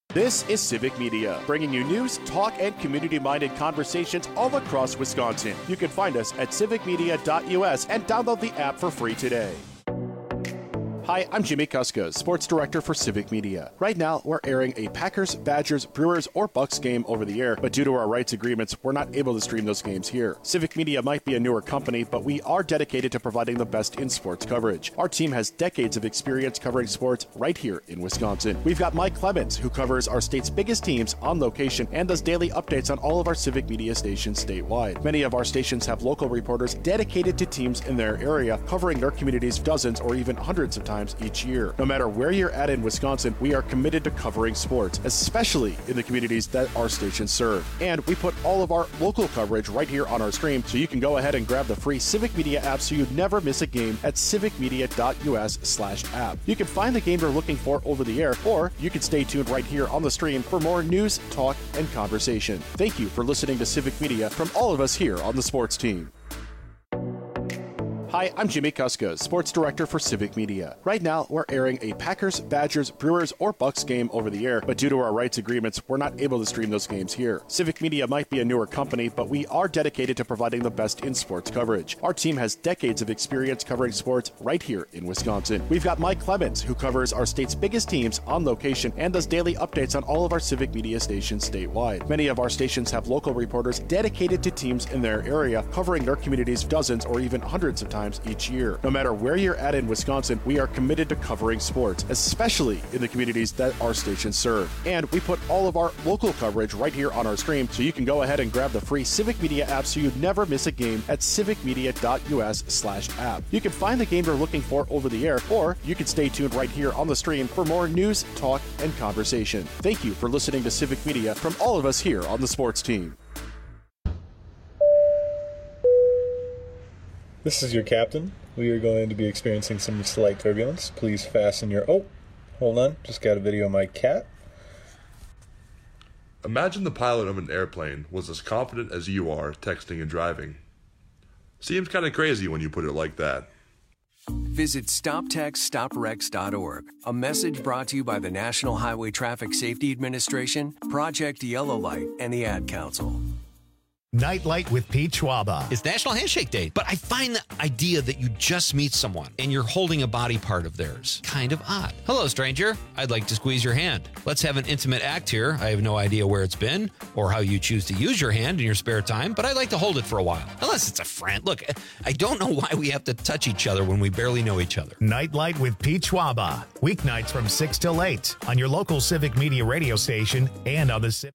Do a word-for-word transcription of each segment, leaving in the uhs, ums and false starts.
This is Civic Media, bringing you news, talk, and community-minded conversations all across Wisconsin. You can find us at civic media dot U S and download the app for free today. Hi, I'm Jimmy Kuska, Sports Director for Civic Media. Right now, we're airing a Packers, Badgers, Brewers, or Bucks game over the air, but due to our rights agreements, we're not able to stream those games here. Civic Media might be a newer company, but we are dedicated to providing the best in sports coverage. Our team has decades of experience covering sports right here in Wisconsin. We've got Mike Clemens, who covers our state's biggest teams on location and does daily updates on all of our Civic Media stations statewide. Many of our stations have local reporters dedicated to teams in their area, covering their communities dozens or even hundreds of times each year. No matter where you're at in Wisconsin, we are committed to covering sports, especially in the communities that our stations serve. And we put all of our local coverage right here on our stream, so you can go ahead and grab the free Civic Media app so you never miss a game at civic media dot U S slash app. You can find the game you're looking for over the air, or you can stay tuned right here on the stream for more news, talk, and conversation. Thank you for listening to Civic Media from all of us here on the sports team. Hi, I'm Jimmy Kuska, Sports Director for Civic Media. Right now, we're airing a Packers, Badgers, Brewers, or Bucks game over the air, but due to our rights agreements, we're not able to stream those games here. Civic Media might be a newer company, but we are dedicated to providing the best in sports coverage. Our team has decades of experience covering sports right here in Wisconsin. We've got Mike Clemens, who covers our state's biggest teams on location and does daily updates on all of our Civic Media stations statewide. Many of our stations have local reporters dedicated to teams in their area, covering their communities dozens or even hundreds of times each year. No matter where you're at in Wisconsin, we are committed to covering sports, especially in the communities that our stations serve. And we put all of our local coverage right here on our stream, so you can go ahead and grab the free Civic Media app so you never miss a game at civic media dot U S slash app. You can find the game you're looking for over the air, or you can stay tuned right here on the stream for more news, talk, and conversation. Thank you for listening to Civic Media from all of us here on the sports team. This is your captain. We are going to be experiencing some slight turbulence. Please fasten your... Oh, hold on. Just got a video of my cat. Imagine the pilot of an airplane was as confident as you are texting and driving. Seems kind of crazy when you put it like that. Visit stop text stop wrecks dot org. A message brought to you by the National Highway Traffic Safety Administration, Project Yellow Light, and the Ad Council. Nightlight with Pete Schwaba. It's National Handshake Day, but I find the idea that you just meet someone and you're holding a body part of theirs kind of odd. Hello, stranger. I'd like to squeeze your hand. Let's have an intimate act here. I have no idea where it's been or how you choose to use your hand in your spare time, but I'd like to hold it for a while. Unless it's a friend. Look, I don't know why we have to touch each other when we barely know each other. Nightlight with Pete Schwaba. Weeknights from six till eight on your local Civic Media radio station and on the Civic.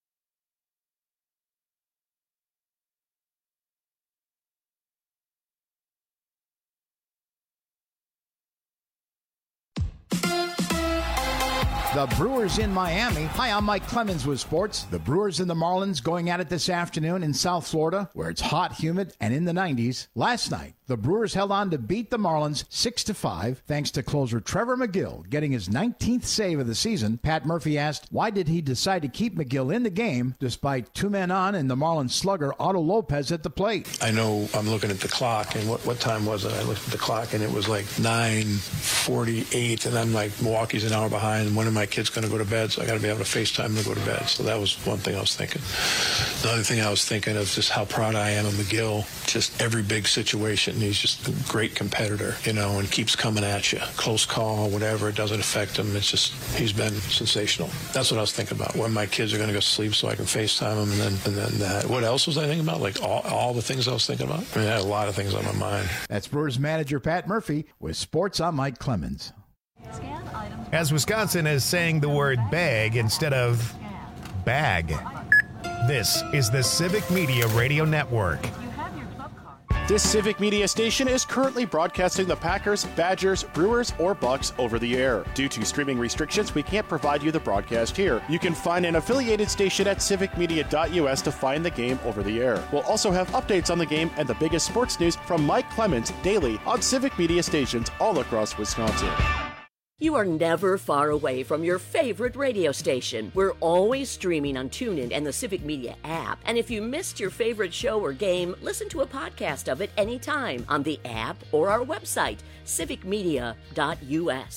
The Brewers in Miami. Hi, I'm Mike Clemens with sports. The Brewers and the Marlins going at it this afternoon in South Florida, where it's hot, humid, and in the nineties. Last night, the Brewers held on to beat the Marlins six to five, thanks to closer Trevor McGill getting his nineteenth save of the season. Pat Murphy asked, why did he decide to keep McGill in the game despite two men on and the Marlins slugger Otto Lopez at the plate? I know I'm looking at the clock, and what, what time was it? I looked at the clock, and it was like nine forty-eight, and I'm like, Milwaukee's an hour behind, and when am I kid's going to go to bed, so I got to be able to FaceTime him to go to bed. So that was one thing I was thinking. The other thing I was thinking of just how proud I am of McGill. Just every big situation, he's just a great competitor, you know, and keeps coming at you. Close call, whatever, it doesn't affect him. It's just, he's been sensational. That's what I was thinking about, when my kids are going to go to sleep so I can FaceTime them, and then, and then that. What else was I thinking about? Like all, all the things I was thinking about? I mean, I had a lot of things on my mind. That's Brewers manager Pat Murphy with sports. I'm Mike Clemens. As Wisconsin is saying the word bag instead of bag. This is the Civic Media Radio Network. This Civic Media station is currently broadcasting the Packers, Badgers, Brewers, or Bucks over the air. Due to streaming restrictions, we can't provide you the broadcast here. You can find an affiliated station at civic media dot U S to find the game over the air. We'll also have updates on the game and the biggest sports news from Mike Clemens daily on Civic Media stations all across Wisconsin. You are never far away from your favorite radio station. We're always streaming on TuneIn and the Civic Media app. And if you missed your favorite show or game, listen to a podcast of it anytime on the app or our website, civic media dot U S.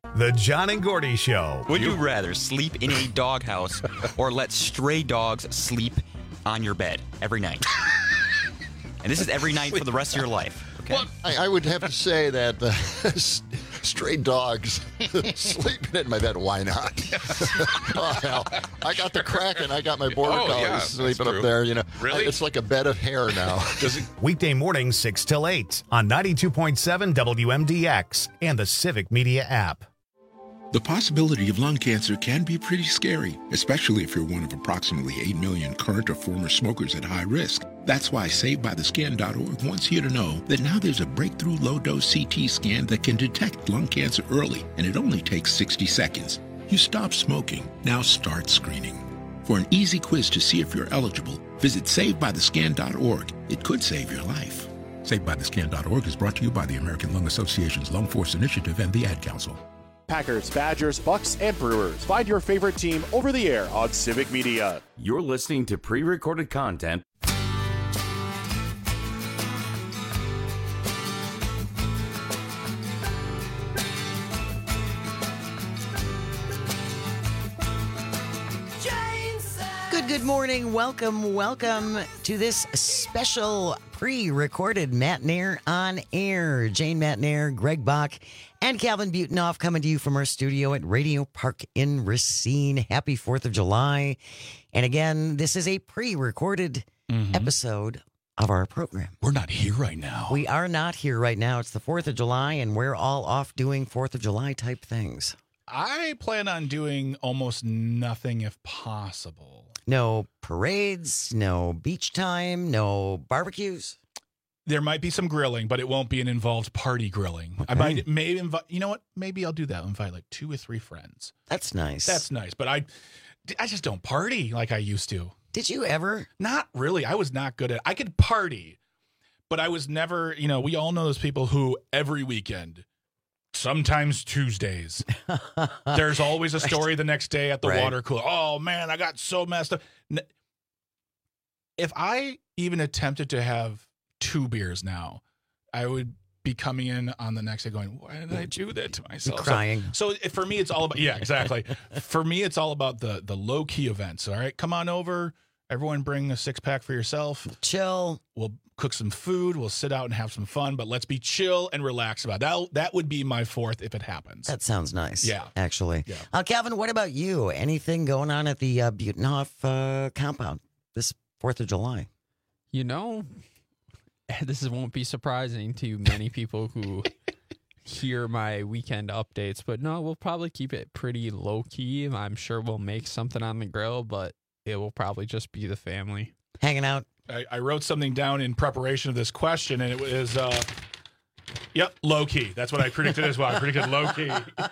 The John and Gordy Show. Would you rather sleep in a doghouse or let stray dogs sleep on your bed every night? And this is every night for the rest of your life. Okay. Well, I, I would have to say that uh, stray dogs sleeping in my bed. Why not? Oh, hell. I got the Kraken. I got my border Oh, collies yeah, sleeping that's up there. You know, Really? It's like a bed of hair now. Weekday mornings six till eight on ninety-two point seven W M D X and the Civic Media app. The possibility of lung cancer can be pretty scary, especially if you're one of approximately eight million current or former smokers at high risk. That's why Saved By The Scan dot org wants you to know that now there's a breakthrough low-dose C T scan that can detect lung cancer early, and it only takes sixty seconds. You stop smoking, now start screening. For an easy quiz to see if you're eligible, visit Saved By The Scan dot org. It could save your life. Saved By The Scan dot org is brought to you by the American Lung Association's Lung Force Initiative and the Ad Council. Packers, Badgers, Bucks, and Brewers. Find your favorite team over the air on Civic Media. You're listening to pre-recorded content. Good, good morning. Welcome, welcome to this special pre-recorded Mattnair on air. Jane Mattnair, Greg Bach, and Calvin Butenoff coming to you from our studio at Radio Park in Racine. Happy fourth of July. And again, this is a pre-recorded mm-hmm. episode of our program. We're not here right now. We are not here right now. It's the fourth of July, and we're all off doing fourth of July type things. I plan on doing almost nothing if possible. No parades, no beach time, no barbecues. There might be some grilling, but it won't be an involved party grilling. Okay. I might maybe invite, you know what? Maybe I'll do that. I'll invite like two or three friends. That's nice. That's nice. But I, I just don't party like I used to. Did you ever? Not really. I was not good at it. I could party, but I was never, you know, we all know those people who every weekend, sometimes Tuesdays, there's always a story the next day at the right. water cooler. Oh, man, I got so messed up. If I even attempted to have two beers now, I would be coming in on the next day going, why did I do that to myself? Crying. So, so for me, it's all about, yeah, exactly. For me, it's all about the the low-key events. All right, come on over. Everyone bring a six-pack for yourself. Chill. We'll cook some food. We'll sit out and have some fun, but let's be chill and relaxed about it. That. That would be my fourth if it happens. That sounds nice. Yeah. Actually. Yeah. Uh, Calvin, what about you? Anything going on at the uh, Butenoff uh, compound this fourth of July? You know, this won't be surprising to many people who hear my weekend updates, but no, we'll probably keep it pretty low-key. I'm sure we'll make something on the grill, but it will probably just be the family. Hanging out. I, I wrote something down in preparation of this question, and it was, uh, yep, low-key. That's what I predicted as well. I predicted low-key,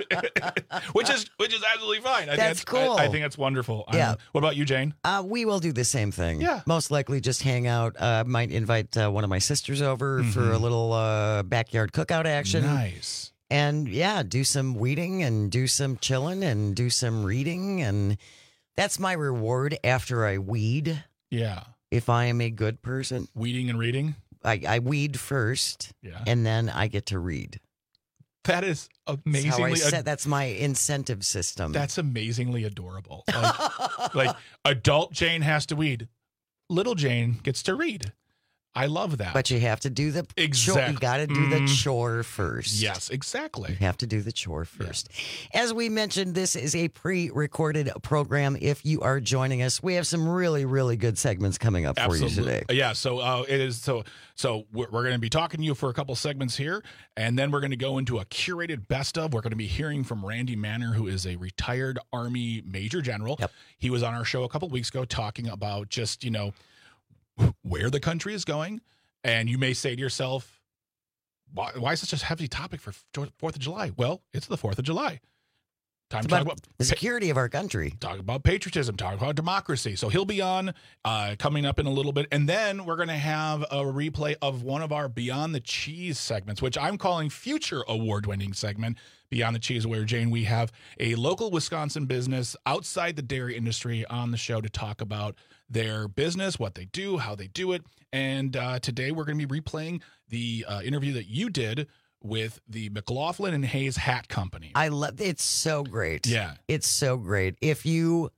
which is which is absolutely fine. I That's think cool. I, I think that's wonderful. Yeah. Um, what about you, Jane? Uh, we will do the same thing. Yeah. Most likely just hang out. Uh, might invite uh, one of my sisters over Mm-hmm. for a little uh, backyard cookout action. Nice. And yeah, do some weeding and do some chilling and do some reading. And that's my reward after I weed. Yeah. If I am a good person. Weeding and reading? I, I weed first. Yeah. And then I get to read. That is amazingly. That's, how I ad- said, that's my incentive system. That's amazingly adorable. Like, like adult Jane has to weed. Little Jane gets to read. I love that. But you have to do the exactly. chore. You got to do mm. the chore first. Yes, exactly. You have to do the chore first. Yeah. As we mentioned, this is a pre-recorded program. If you are joining us, we have some really, really good segments coming up Absolutely. for you today. Yeah, so uh, it is. So, so we're, we're going to be talking to you for a couple segments here, and then we're going to go into a curated best of. We're going to be hearing from Randy Manner, who is a retired Army Major General. Yep. He was on our show a couple weeks ago talking about just you know. where the country is going, and you may say to yourself, why, why is such a heavy topic for fourth of July? Well, it's the fourth of July. Time it's to talk about about the security of our country. Talk about patriotism, talk about democracy. So he'll be on uh, coming up in a little bit. And then we're going to have a replay of one of our Beyond the Cheese segments, which I'm calling future award-winning segment, Beyond the Cheese, where, Jane, we have a local Wisconsin business outside the dairy industry on the show to talk about their business, what they do, how they do it. And uh, today we're going to be replaying the uh, interview that you did with the McLaughlin and Hayes Hat Company. I love it's so great. Yeah. It's so great. If you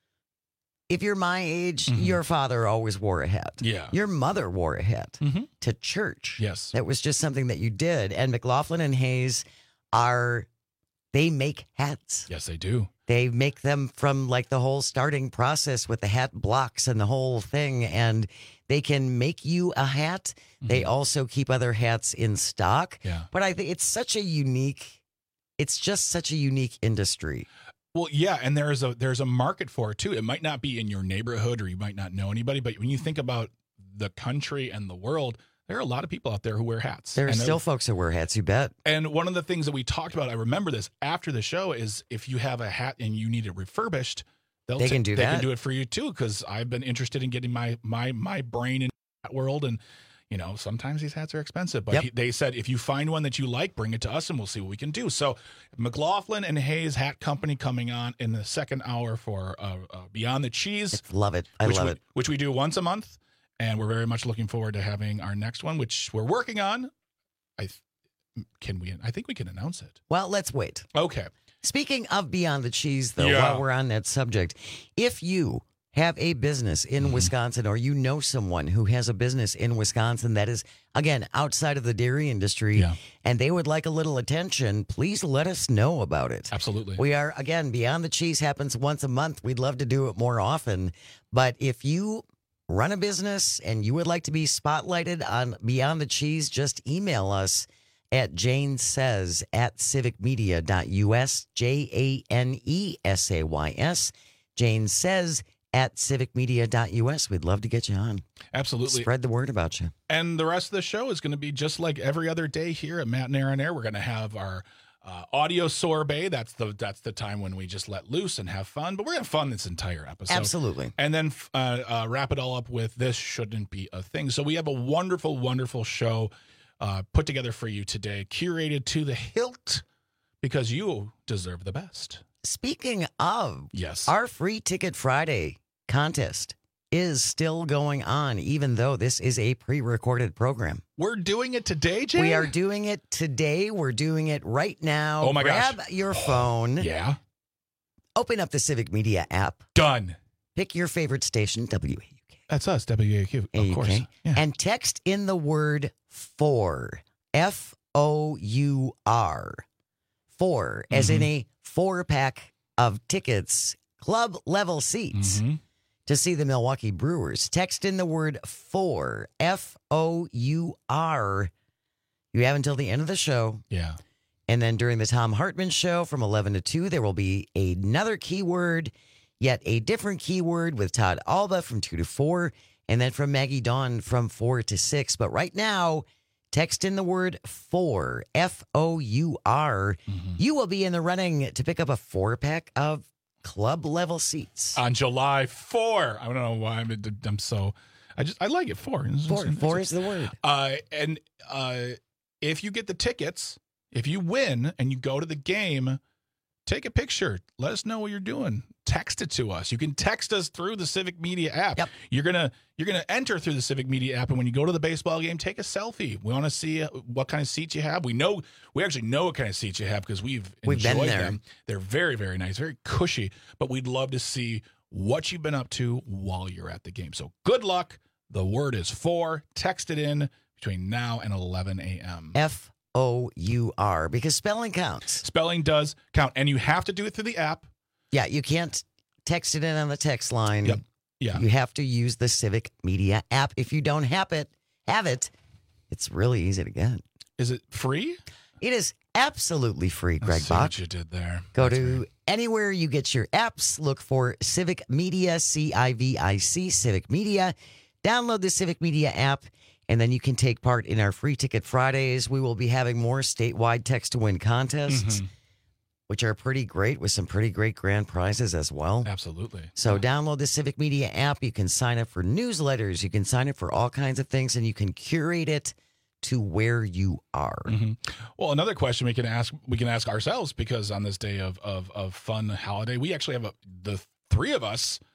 if you're my age, Mhm. your father always wore a hat. Yeah. Your mother wore a hat Mhm. to church. Yes. That was just something that you did. And McLaughlin and Hayes are they make hats. Yes, they do. They make them from like the whole starting process with the hat blocks and the whole thing. And they can make you a hat. They also keep other hats in stock. Yeah. But I think it's such a unique, it's just such a unique industry. Well, yeah, and there's a there's a market for it too. It might not be in your neighborhood or you might not know anybody, but when you think about the country and the world, there are a lot of people out there who wear hats. There are And still folks that wear hats, you bet. And one of the things that we talked about, I remember this after the show, is if you have a hat and you need it refurbished, they'll They ta- can do they that. can do it for you too. Because I've been interested in getting my my my brain in that world, and you know sometimes these hats are expensive. But Yep. he, they said if you find one that you like, bring it to us, and we'll see what we can do. So McLaughlin and Hayes Hat Company coming on in the second hour for uh, uh, Beyond the Cheese. Love it. I which love we, it. Which we do once a month. And we're very much looking forward to having our next one, which we're working on. I th- can we? I think we can announce it. Well, let's wait. Okay. Speaking of Beyond the Cheese, though, Yeah. while we're on that subject, if you have a business in Mm-hmm. Wisconsin or you know someone who has a business in Wisconsin that is, again, outside of the dairy industry and they would like a little attention, please let us know about it. Absolutely. We are, again, Beyond the Cheese happens once a month. We'd love to do it more often. But if you run a business and you would like to be spotlighted on Beyond the Cheese, just email us at Jane Says at civicmedia.us, J A N E S A Y S, Jane Says at civicmedia.us. We'd love to get you on. Absolutely. Spread the word about you. And the rest of the show is going to be just like every other day here at Matt and Aaron Air. We're going to have our uh, audio sorbet. That's the that's the time when we just let loose and have fun. But we're going to have fun this entire episode. Absolutely. And then uh, uh, wrap it all up with This Shouldn't Be a Thing. So we have a wonderful, wonderful show uh, put together for you today, curated to the hilt because you deserve the best. Speaking of, yes, our Free Ticket Friday contest is still going on, even though this is a pre-recorded program. We're doing it today, Jay? We are doing it today. We're doing it right now. Oh, my Grab gosh. your phone. Yeah. Open up the Civic Media app. Done. Pick your favorite station, W A U K. That's us, W A U K, of A U K, course. Yeah. And text in the word four, F O U R. Four, as in a four-pack of tickets, club level seats. Mm-hmm. To see the Milwaukee Brewers. Text in the word four, F O U R. You have until the end of the show. Yeah. And then during the Tom Hartman show from eleven to two, there will be another keyword, yet a different keyword with Todd Alba from two to four, and then from Maggie Dawn from four to six. But right now, text in the word four, F O U R. Mm-hmm. You will be in the running to pick up a four-pack of club level seats. On July fourth. I don't know why I'm, I'm so, I just, I like it. Four. Four, four is the word. Uh, and uh, if you get the tickets, if you win and you go to the game, take a picture. Let us know what you're doing. Text it to us. You can text us through the Civic Media app. Yep. You're gonna you're gonna enter through the Civic Media app, and when you go to the baseball game, take a selfie. We want to see uh, what kind of seats you have. We know we actually know what kind of seats you have because we've We've been enjoyed there. them. They're very very nice, very cushy. But we'd love to see what you've been up to while you're at the game. So good luck. The word is four. Text it in between now and eleven a.m. F O U R, because spelling counts. Spelling does count, and you have to do it through the app. Yeah, you can't text it in on the text line. Yep. Yeah. You have to use the Civic Media app. If you don't have it, have it. It's really easy to get. Is it free? It is absolutely free, I Greg see Bach. what you did there. Go to anywhere you get your apps. Look for Civic Media, C I V I C, Civic Media. Download the Civic Media app, and then you can take part in our Free Ticket Fridays. We will be having more statewide text-to-win contests, Mhm. which are pretty great with some pretty great grand prizes as well. Absolutely. So download the Civic Media app. You can sign up for newsletters. You can sign up for all kinds of things, and you can curate it to where you are. Mm-hmm. Well, another question we can ask we can ask ourselves, because on this day of of, of fun holiday, we actually have a, the three of us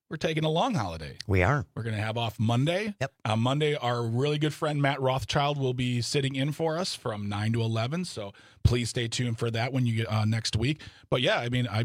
we're taking a long holiday. We are. We're going to have off Monday. Yep. On Monday, our really good friend Matt Rothschild will be sitting in for us from nine to eleven. So please stay tuned for that when you get uh, next week. But yeah, I mean, I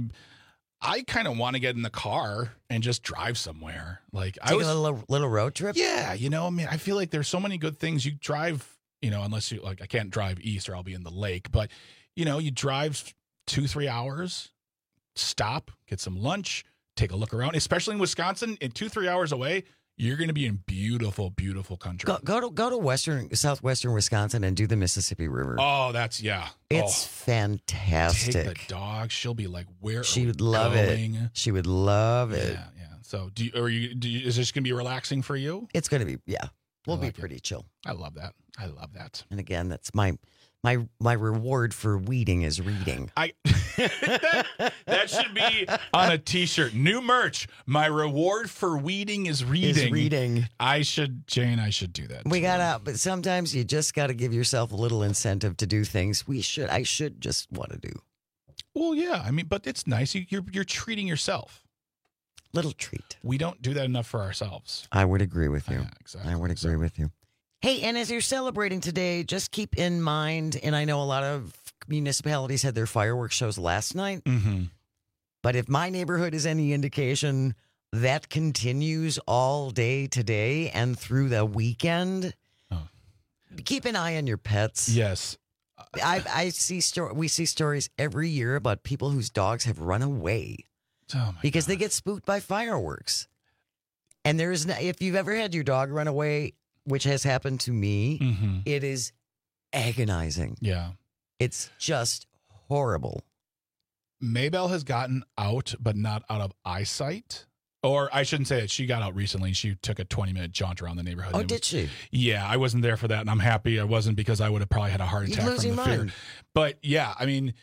I kind of want to get in the car and just drive somewhere. Like Take I was, a little, little road trip? Yeah, you know, I mean, I feel like there's so many good things. You drive, you know, unless you, like, I can't drive east or I'll be in the lake. But, you know, you drive two, three hours, stop, get some lunch, take a look around, especially in Wisconsin, in two, three hours away, you're going to be in beautiful, beautiful country. Go, go to go to western, southwestern Wisconsin and do the Mississippi River. Oh, that's, yeah. It's oh. fantastic. Take the dog. She'll be like, where She are would we love going? it. She would love it. Yeah, yeah. So, do you, are you, do you, is this going to be relaxing for you? It's going to be, yeah. We'll like be pretty it. chill. I love that. I love that. And again, that's my my my reward for weeding is reading. I that, that should be on a T-shirt. New merch. My reward for weeding is reading. Is reading. I should, Jane. I should do that. We too. gotta, but sometimes you just gotta give yourself a little incentive to do things. We should. I should just want to do. Well, yeah. I mean, but it's nice. You, you're you're treating yourself. Little treat. We don't do that enough for ourselves. I would agree with you. Yeah, exactly. I would agree So- with you. Hey, and as you're celebrating today, just keep in mind, and I know a lot of municipalities had their fireworks shows last night, Mm-hmm. but if my neighborhood is any indication, that continues all day today and through the weekend. Oh. Keep an eye on your pets. Yes. I, I see sto- we see stories every year about people whose dogs have run away Oh my because they God. get spooked by fireworks. And there's no, if you've ever had your dog run away, which has happened to me, Mm-hmm. it is agonizing. Yeah. It's just horrible. Maybelle has gotten out, but not out of eyesight. Or I shouldn't say that. She got out recently. She took a twenty minute jaunt around the neighborhood. Oh, It was- did she? Yeah, I wasn't there for that, and I'm happy I wasn't because I would have probably had a heart You'd attack lose from your the fear. mind. But yeah, I mean,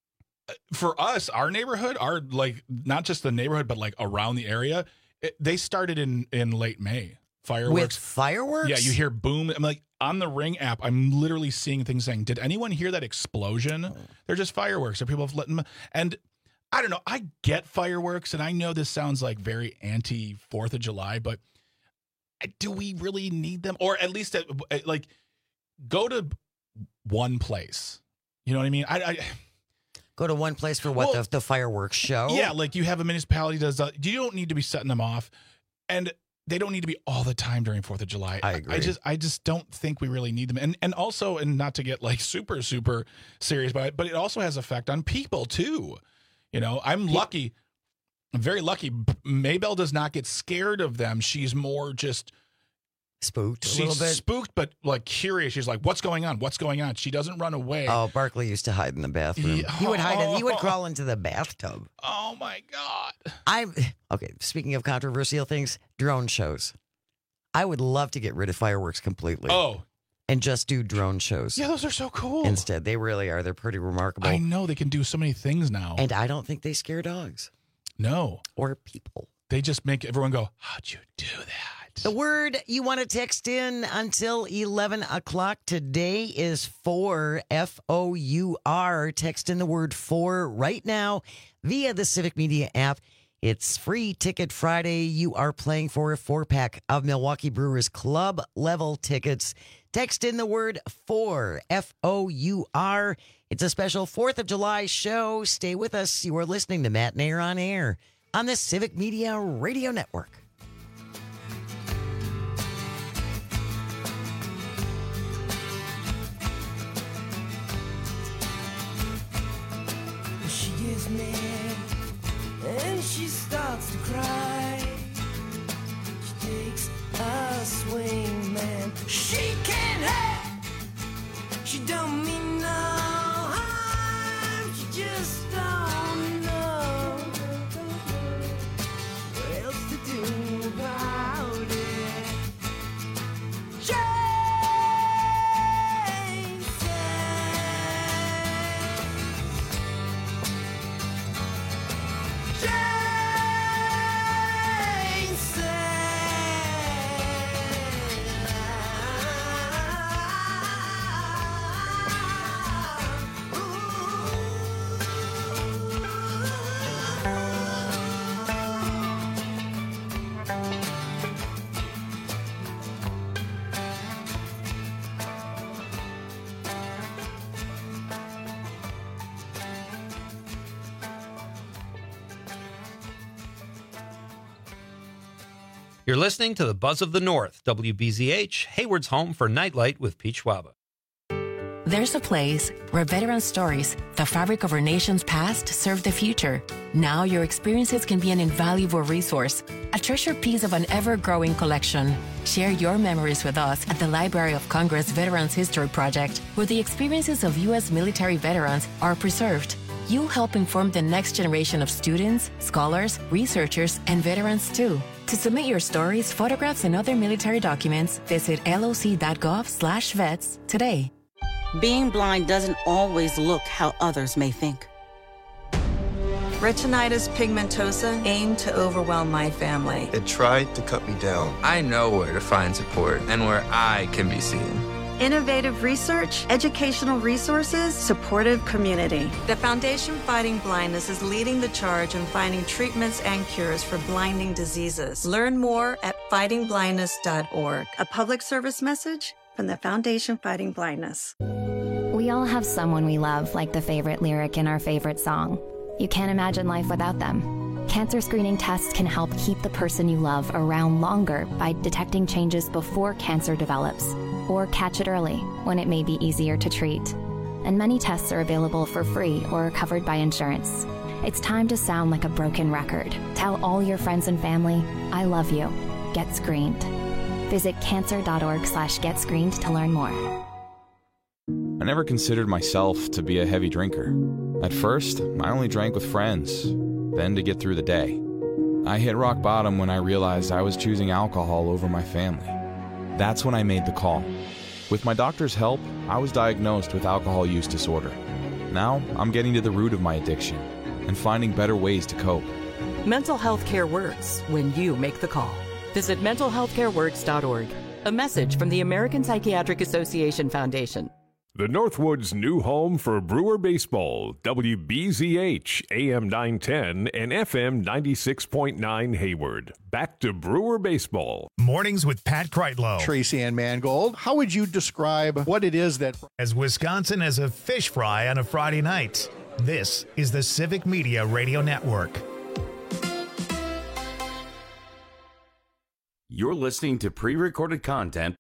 for us, our neighborhood, our like not just the neighborhood, but like around the area, it, they started in in late May. Fireworks. With fireworks? Yeah, you hear boom. I'm like on the Ring app. I'm literally seeing things saying, "Did anyone hear that explosion?" They're just fireworks. Or people have lit them. And I don't know. I get fireworks, and I know this sounds like very anti Fourth of July, but do we really need them? Or at least, at, at, like, go to one place. You know what I mean? I. I Go to one place for what, Well, the, the fireworks show? Yeah, like you have a municipality does that. You don't need to be setting them off, and they don't need to be all the time during Fourth of July. I agree. I just, I just don't think we really need them. And and also, and not to get like super super serious about it, but it also has effect on people too. You know, I'm lucky. I'm very lucky. Maybelle does not get scared of them. She's more just spooked a She's little bit. spooked, but like curious. She's like, "What's going on? What's going on?" She doesn't run away. Oh, Barkley used to hide in the bathroom. Yeah. He would hide. In, he would crawl into the bathtub. Oh my God. I'm okay. Speaking of controversial things, drone shows. I would love to get rid of fireworks completely. Oh, and just do drone shows. yeah, those are so cool. Instead, they really are. They're pretty remarkable. I know they can do so many things now. And I don't think they scare dogs no, or people. they just make everyone go, "How'd you do that?" The word you want to text in until eleven o'clock today is four, F O U R. Text in the word four right now via the Civic Media app. It's Free Ticket Friday. You are playing for a four-pack of Milwaukee Brewers Club level tickets. Text in the word four, F O U R. It's a special fourth of July show. Stay with us. You are listening to Matt Nair on Air on the Civic Media Radio Network. She gets mad and she starts to cry. She takes a swing, man. She can't help. She don't mean no harm. She just don't know what else to do about it. Jane Jane said You're listening to the Buzz of the North, W B Z H, Hayward's home for Nightlight with Pete Schwaba. There's a place where veteran stories, the fabric of our nation's past, serve the future. Now your experiences can be an invaluable resource, a treasured piece of an ever-growing collection. Share your memories with us at the Library of Congress Veterans History Project, where the experiences of U S military veterans are preserved. You'll help inform the next generation of students, scholars, researchers, and veterans too. To submit your stories, photographs, and other military documents, visit loc.gov slash vets today. Being blind doesn't always look how others may think. Retinitis pigmentosa aimed to overwhelm my family. It tried to cut me down. I know where to find support and where I can be seen. Innovative research, educational resources, supportive community. The Foundation Fighting Blindness is leading the charge in finding treatments and cures for blinding diseases. Learn more at fighting blindness dot org. A public service message from the Foundation Fighting Blindness. We all have someone we love, like the favorite lyric in our favorite song. You can't imagine life without them. Cancer screening tests can help keep the person you love around longer by detecting changes before cancer develops, or catch it early when it may be easier to treat. And many tests are available for free or are covered by insurance. It's time to sound like a broken record. Tell all your friends and family, I love you. Get screened. Visit cancer.org slash get screened to learn more. I never considered myself to be a heavy drinker. At first, I only drank with friends, then to get through the day. I hit rock bottom when I realized I was choosing alcohol over my family. That's when I made the call. With my doctor's help, I was diagnosed with alcohol use disorder. Now, I'm getting to the root of my addiction and finding better ways to cope. Mental health care works when you make the call. Visit mental health care works dot org. A message from the American Psychiatric Association Foundation. The Northwoods' new home for Brewer baseball, W B Z H, A M nine ten and F M ninety-six point nine Hayward. Back to Brewer baseball. Mornings with Pat Kreitlow. Tracy Ann Mangold, how would you describe what it is that... As Wisconsin as a fish fry on a Friday night, this is the Civic Media Radio Network. You're listening to pre-recorded content.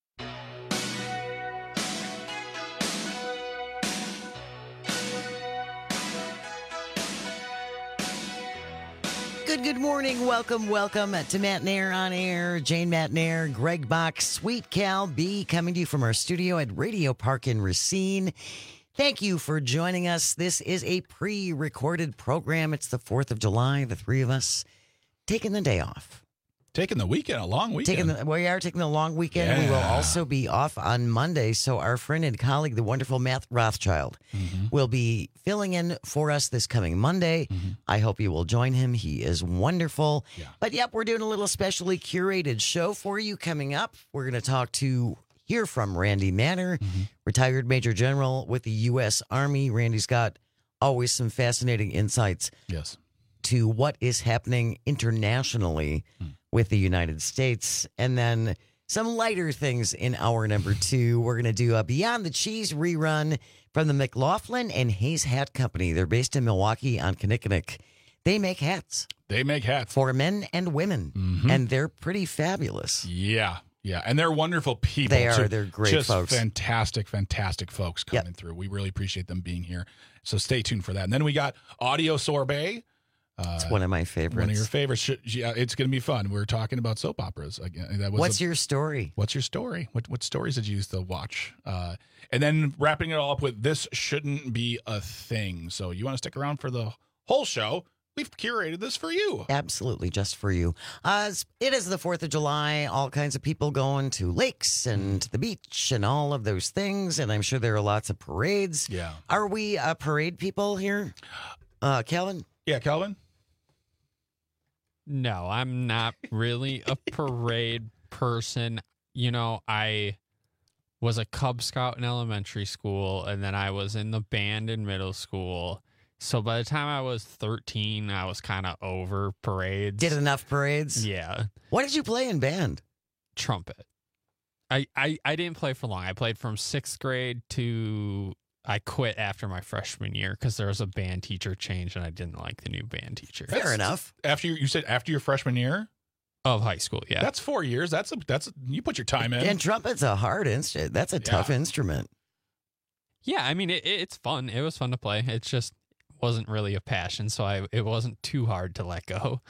Good, good morning. Welcome, welcome to Matt Nair on Air. Jane Matt Nair, Greg Bach, Sweet Cal B, coming to you from our studio at Radio Park in Racine. Thank you for joining us. This is a pre-recorded program. It's the fourth of July. The three of us taking the day off. Taking the weekend, a long weekend. Taking the, we are taking the long weekend. Yeah. We will also be off on Monday. So our friend and colleague, the wonderful Matt Rothschild, mm-hmm. will be filling in for us this coming Monday. Mm-hmm. I hope you will join him. He is wonderful. Yeah. But yep, we're doing a little specially curated show for you coming up. We're going to talk to, hear from Randy Manner, mm-hmm. retired Major General with the U S Army. Randy's got always some fascinating insights. Yes. To what is happening internationally mm. with the United States. And then some lighter things in hour number two. We're going to do a Beyond the Cheese rerun from the McLaughlin and Hayes Hat Company. They're based in Milwaukee on Kinnickinnick. They make hats. They make hats. For men and women. Mm-hmm. And they're pretty fabulous. Yeah. Yeah. And they're wonderful people. They are. Too. They're great Just folks. fantastic, fantastic folks coming yep. through. We really appreciate them being here. So stay tuned for that. And then we got Audio Sorbet. Uh, it's one of my favorites. One of your favorites. Yeah, it's going to be fun. We're talking about soap operas again. That was what's a, your story? What's your story? What what stories did you used to watch? Uh, and then wrapping it all up with This Shouldn't Be a Thing. So you want to stick around for the whole show? We've curated this for you. Absolutely, just for you. Uh, it is the fourth of July. All kinds of people going to lakes and to the beach and all of those things. And I'm sure there are lots of parades. Yeah. Are we uh, parade people here? Uh, Calvin? Yeah, Calvin? No, I'm not really a parade person. You know, I was a Cub Scout in elementary school, and then I was in the band in middle school. So by the time I was thirteen, I was kind of over parades. Did enough parades? Yeah. What did you play in band? Trumpet. I, I, I didn't play for long. I played from sixth grade to... I quit after my freshman year because there was a band teacher change and I didn't like the new band teacher. Fair That's, enough. After you, you said after your freshman year? Of high school, yeah. That's four years. That's a that's a, you put your time in. And trumpet's a hard instrument. That's a tough Yeah. instrument. Yeah, I mean, it, it's fun. It was fun to play. It just wasn't really a passion, so I it wasn't too hard to let go.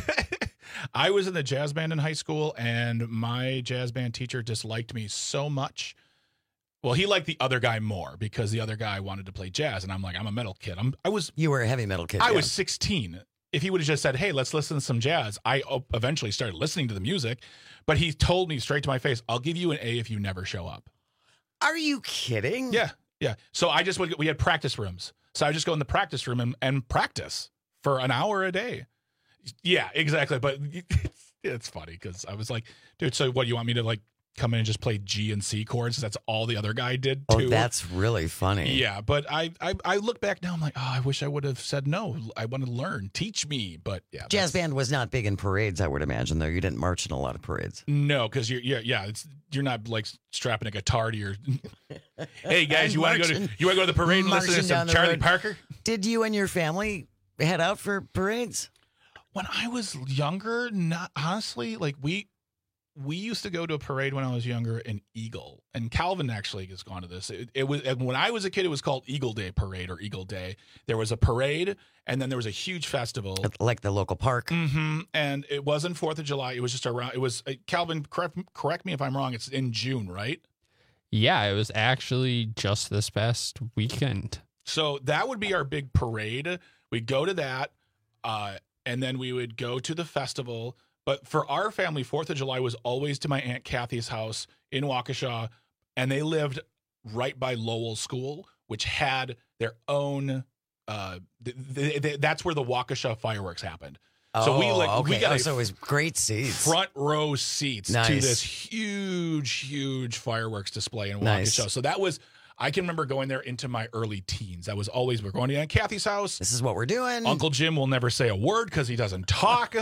I was in the jazz band in high school, and my jazz band teacher disliked me so much. Well, he liked the other guy more because the other guy wanted to play jazz, and I'm like, I'm a metal kid. I'm I was You were a heavy metal kid. I yeah. was sixteen. If he would have just said, "Hey, let's listen to some jazz," I o- eventually started listening to the music. But he told me straight to my face, "I'll give you an A if you never show up." Are you kidding? Yeah, yeah. So I just would. We had practice rooms, so I would just go in the practice room and, and practice for an hour a day. Yeah, exactly. But it's, it's funny because I was like, "Dude, so what? You want me to like come in and just play G and C chords? That's all the other guy did too." Oh, that's really funny. Yeah, but I, I I look back now, I'm like, oh, I wish I would have said no. I want to learn. Teach me. But yeah. Jazz band was not big in parades, I would imagine, though. You didn't march in a lot of parades. No, because you're yeah, yeah, it's you're not like strapping a guitar to your Hey guys, you want to go to you want to go to the parade and listen to Marching some down the Charlie road. Parker? Did you and your family head out for parades? When I was younger, not honestly, like we we used to go to a parade when I was younger in Eagle, and Calvin actually has gone to this. It, it was and when I was a kid, it was called Eagle Day Parade or Eagle Day. There was a parade, and then there was a huge festival, like the local park. Mm-hmm. And it wasn't Fourth of July. It was just around. It was uh, Calvin. Correct, correct me if I'm wrong. It's in June, right? Yeah, it was actually just this past weekend. So that would be our big parade. We'd go to that, uh, and then we would go to the festival. But for our family, Fourth of July was always to my Aunt Kathy's house in Waukesha, and they lived right by Lowell School, which had their own. Uh, th- th- th- that's where the Waukesha fireworks happened. So we Oh, like okay. we got Oh, a so it was great seats. front row seats to Nice. this huge, huge fireworks display in Waukesha. Nice. So that was. I can remember going there into my early teens. That was always, we're going to Aunt Kathy's house. This is what we're doing. Uncle Jim will never say a word because he doesn't talk.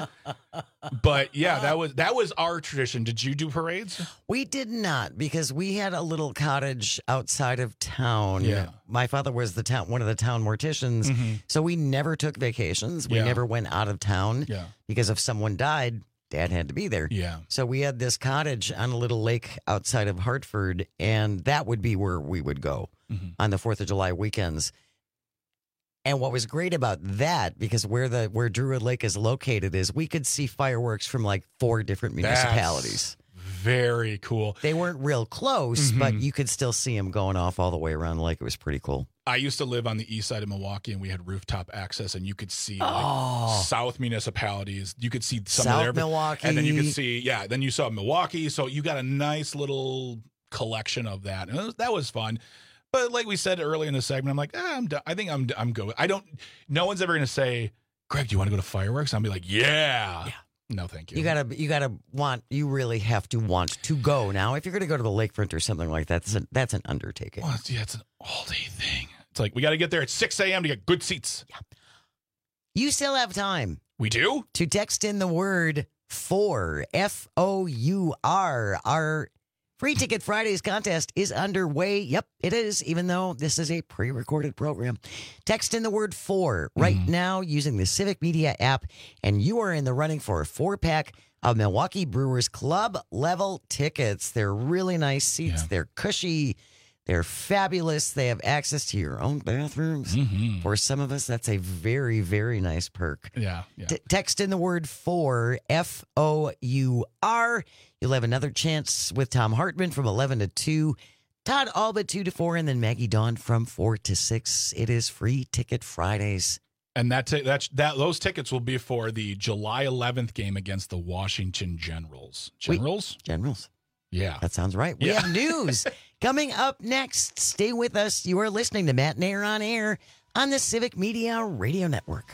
But yeah, that was that was our tradition. Did you do parades? We did not, because we had a little cottage outside of town. Yeah. My father was the town one of the town morticians, Mhm. so we never took vacations. We Yeah. never went out of town. Yeah. Because if someone died, Dad had to be there. Yeah. So we had this cottage on a little lake outside of Hartford, and that would be where we would go Mhm. on the Fourth of July weekends. And what was great about that, because where the where Druid Lake is located, is we could see fireworks from like four different municipalities. That's very cool. They weren't real close, but Mhm. you could still see them going off all the way around the lake. It was pretty cool. I used to live on the east side of Milwaukee, and we had rooftop access, and you could see like Oh. South municipalities. You could see some South of their, Milwaukee. and then you could see, yeah. Then you saw Milwaukee, so you got a nice little collection of that, and it was, that was fun. But like we said earlier in the segment, I'm like, ah, I'm done. I think I'm I'm good. I don't. No one's ever going to say, Greg, do you want to go to fireworks? I'll be like, yeah. yeah. No, thank you. You gotta, you gotta want. You really have to want to go. Now, if you're gonna go to the lakefront or something like that, that's an, that's an undertaking. Well, it's, yeah, it's an all day thing. It's like we got to get there at six a.m. to get good seats. Yeah. You still have time. We do? To text in the word FOUR, F O U R. Our Free Ticket Fridays contest is underway. Yep, it is, even though this is a pre-recorded program. Text in the word FOUR right Mm-hmm. now using the Civic Media app, and you are in the running for a four-pack of Milwaukee Brewers Club level tickets. They're really nice seats. They're cushy. They're fabulous. They have access to your own bathrooms. Mm-hmm. For some of us, that's a very, very nice perk. Yeah. yeah. T- text in the word FOUR, F O U R. You'll have another chance with Tom Hartman from eleven to two, Todd Albert two to four, and then Maggie Dawn from four to six. It is Free Ticket Fridays. And that t- that that those tickets will be for the July eleventh game against the Washington Generals. Generals? We, Generals. Yeah. That sounds right. We Yeah. have news coming up next. Stay with us. You are listening to Matt Nair on Air on the Civic Media Radio Network.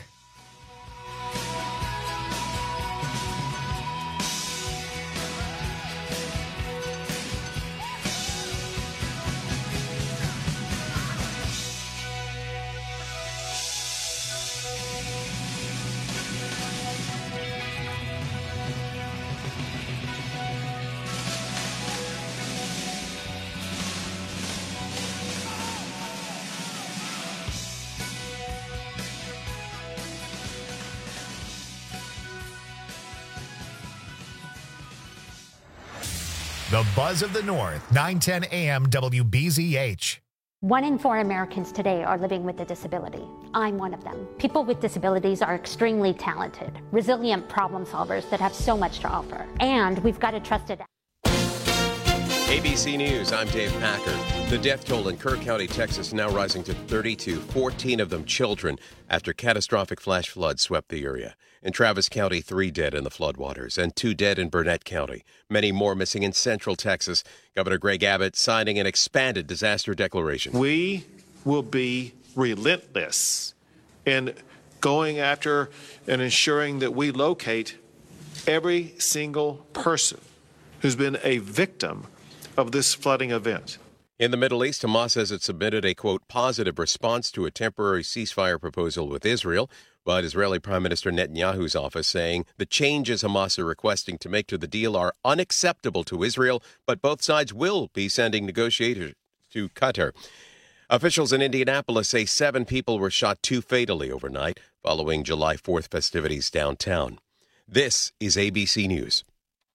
The Buzz of the North, nine ten A M W B Z H. One in four Americans today are living with a disability. I'm one of them. People with disabilities are extremely talented, resilient problem solvers that have so much to offer. And we've got a trusted... A B C News, I'm Dave Packer. The death toll in Kerr County, Texas, now rising to thirty-two, fourteen of them children, after catastrophic flash floods swept the area. In Travis County, three dead in the floodwaters, and two dead in Burnett County. Many more missing in central Texas. Governor Greg Abbott signing an expanded disaster declaration. We will be relentless in going after and ensuring that we locate every single person who's been a victim of this flooding event. In the Middle East, Hamas says it submitted a, quote, positive response to a temporary ceasefire proposal with Israel, but Israeli Prime Minister Netanyahu's office saying the changes Hamas are requesting to make to the deal are unacceptable to Israel, but both sides will be sending negotiators to Qatar. Officials in Indianapolis say seven people were shot, two fatally overnight, following July fourth festivities downtown. This is A B C News.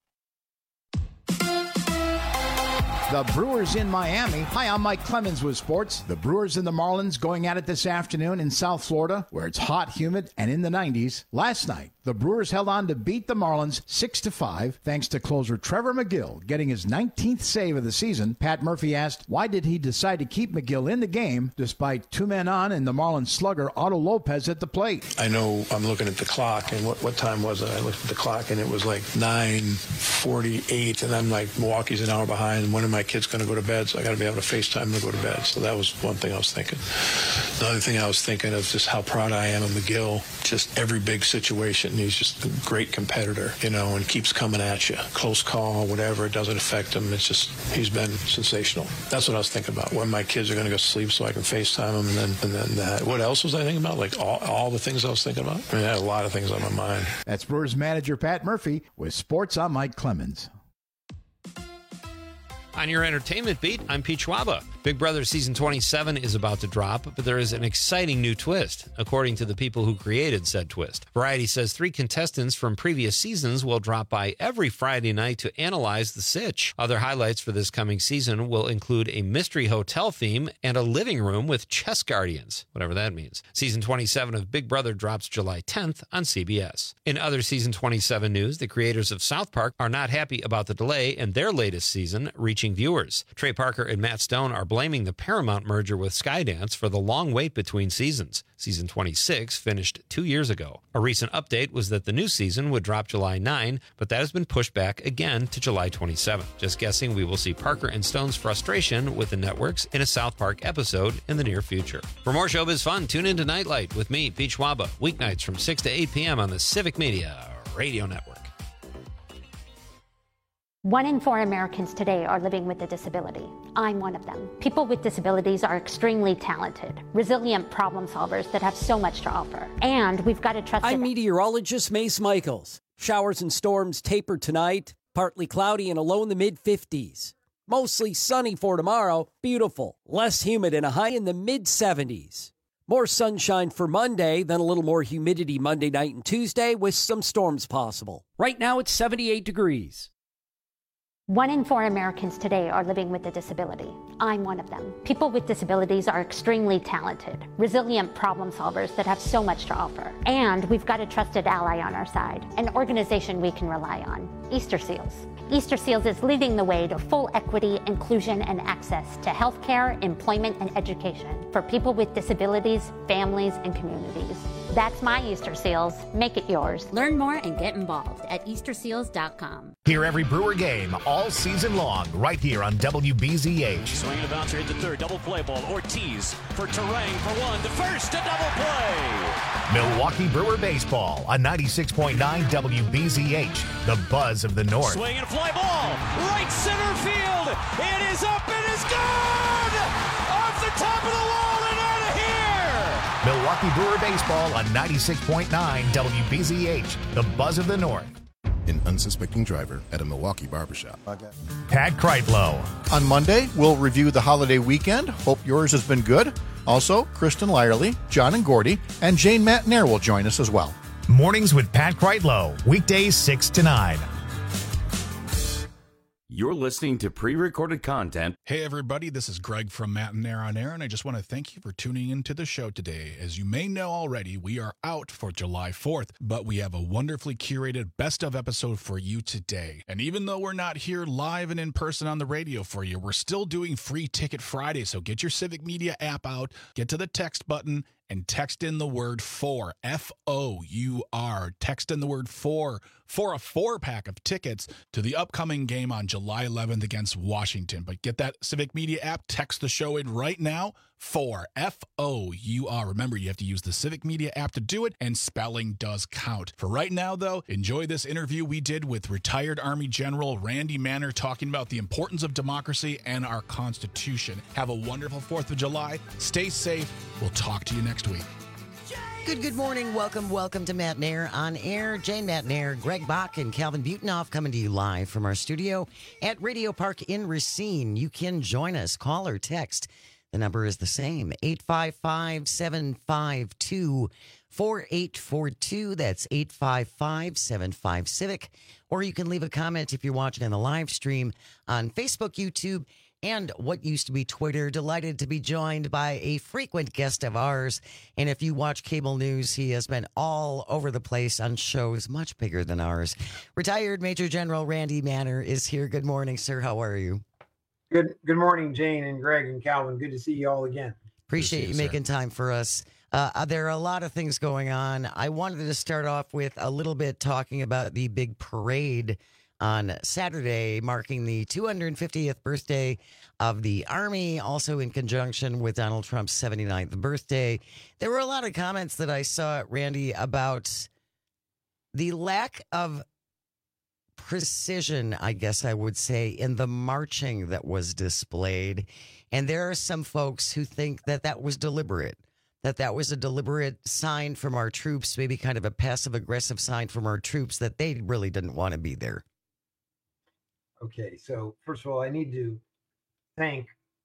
The Brewers in Miami. Hi, I'm Mike Clemens with sports. The Brewers and the Marlins going at it this afternoon in South Florida, where it's hot, humid, and in the nineties. Last night, the Brewers held on to beat the Marlins six to five, thanks to closer Trevor McGill getting his nineteenth save of the season. Pat Murphy asked, why did he decide to keep McGill in the game despite two men on and the Marlins slugger Otto Lopez at the plate? I know I'm looking at the clock, and what, what time was it? I looked at the clock, and it was like nine forty-eight, and I'm like, Milwaukee's an hour behind. When am I My kid's going to go to bed, so I got to be able to FaceTime him to go to bed. So that was one thing I was thinking. The other thing I was thinking of just how proud I am of McGill. Just every big situation, he's just a great competitor, you know, and keeps coming at you. Close call, whatever, it doesn't affect him. It's just, he's been sensational. That's what I was thinking about, when my kids are going to go to sleep so I can FaceTime them, and then and then that. What else was I thinking about? Like all, all the things I was thinking about? I mean, I had a lot of things on my mind. That's Brewers manager Pat Murphy with Sports. I'm Mike Clemens. On your entertainment beat, I'm Pete Schwaba. Big Brother Season twenty-seven is about to drop, but there is an exciting new twist, according to the people who created said twist. Variety says three contestants from previous seasons will drop by every Friday night to analyze the sitch. Other highlights for this coming season will include a mystery hotel theme and a living room with chess guardians, whatever that means. Season twenty-seven of Big Brother drops July tenth on C B S. In other Season twenty-seven news, the creators of South Park are not happy about the delay in their latest season reaching viewers. Trey Parker and Matt Stone are blaming the Paramount merger with Skydance for the long wait between seasons. Season twenty-six finished two years ago. A recent update was that the new season would drop July ninth, but that has been pushed back again to July twenty-seventh. Just guessing we will see Parker and Stone's frustration with the networks in a South Park episode in the near future. For more showbiz fun, tune in to Nightlight with me, Pete Schwaba, weeknights from six to eight p.m. on the Civic Media Radio Network. One in four Americans today are living with a disability. I'm one of them. People with disabilities are extremely talented, resilient problem solvers that have so much to offer. And we've got a trusted... I'm meteorologist Mace Michaels. Showers and storms taper tonight, partly cloudy and a low in the mid-fifties. Mostly sunny for tomorrow, beautiful, less humid and a high in the mid-seventies. More sunshine for Monday, then a little more humidity Monday night and Tuesday with some storms possible. Right now it's seventy-eight degrees. One in four Americans today are living with a disability. I'm one of them. People with disabilities are extremely talented, resilient problem solvers that have so much to offer. And we've got a trusted ally on our side, an organization we can rely on, Easter Seals. Easter Seals is leading the way to full equity, inclusion, and access to healthcare, employment, and education for people with disabilities, families, and communities. That's my Easter Seals. Make it yours. Learn more and get involved at easter seals dot com. Hear every Brewer game all season long right here on W B Z H. Swinging a bouncer hit the third. Double play ball. Ortiz for Terang for one. The first, a double play. Milwaukee Brewer baseball on ninety-six point nine W B Z H. The buzz of the North. Swing and fly ball. Right center field. It is up and is good. Off the top of the wall and out of here. Milwaukee Brewer baseball on ninety-six point nine W B Z H. The buzz of the North. An unsuspecting driver at a Milwaukee barbershop. Pat Kreitlow. On Monday, we'll review the holiday weekend. Hope yours has been good. Also, Kristen Lyerly, John and Gordy, and Jane Matnair will join us as well. Mornings with Pat Kreitlow. Weekdays six to nine. You're listening to pre-recorded content. Hey everybody, this is Greg from Matt and Nair on Air, and I just want to thank you for tuning into the show today. As you may know already, we are out for July fourth, but we have a wonderfully curated best of episode for you today. And even though we're not here live and in person on the radio for you, we're still doing Free Ticket Friday, so get your Civic Media app out, get to the text button, and text in the word four, F O U R. Text in the word four for a four-pack of tickets to the upcoming game on July eleventh against Washington. But get that Civic Media app, text the show in right now, four, F O U R. Remember, you have to use the Civic Media app to do it, and spelling does count. For right now, though, enjoy this interview we did with retired Army General Randy Manner talking about the importance of democracy and our Constitution. Have a wonderful fourth of July. Stay safe. We'll talk to you next week. Good, good morning. Welcome, welcome to Matt Nair on Air. Jane Matt Nair, Greg Bach, and Calvin Butonoff coming to you live from our studio at Radio Park in Racine. You can join us. Call or text. The number is the same, eight five five, seven five two, four eight four two. That's eight five five, seven five, Civic. Or you can leave a comment if you're watching on the live stream on Facebook, YouTube, and what used to be Twitter. Delighted to be joined by a frequent guest of ours. And if you watch cable news, he has been all over the place on shows much bigger than ours. Retired Major General Randy Manner is here. Good morning, sir. How are you? Good Good morning, Jane and Greg and Calvin. Good to see you all again. Appreciate you, you making time for us. Uh, there are a lot of things going on. I wanted to start off with a little bit talking about the big parade on Saturday, marking the two hundred fiftieth birthday of the Army, also in conjunction with Donald Trump's seventy-ninth birthday. There were a lot of comments that I saw, Randy, about the lack of precision, I guess I would say, in the marching that was displayed. And there are some folks who think that that was deliberate, that that was a deliberate sign from our troops, maybe kind of a passive-aggressive sign from our troops that they really didn't want to be there. Okay, so first of all, I need to thank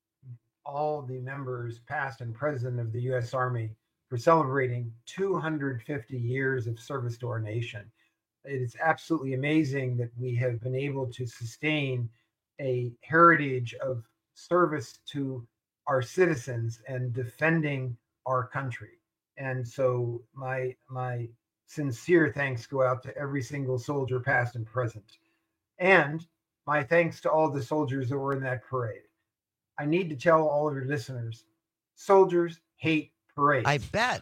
all the members, past and present, of the U S Army for celebrating two hundred fifty years of service to our nation. It is absolutely amazing that we have been able to sustain a heritage of service to our citizens and defending our country. And so my my sincere thanks go out to every single soldier, past and present. And my thanks to all the soldiers that were in that parade. I need to tell all of your listeners, soldiers hate parades. I bet.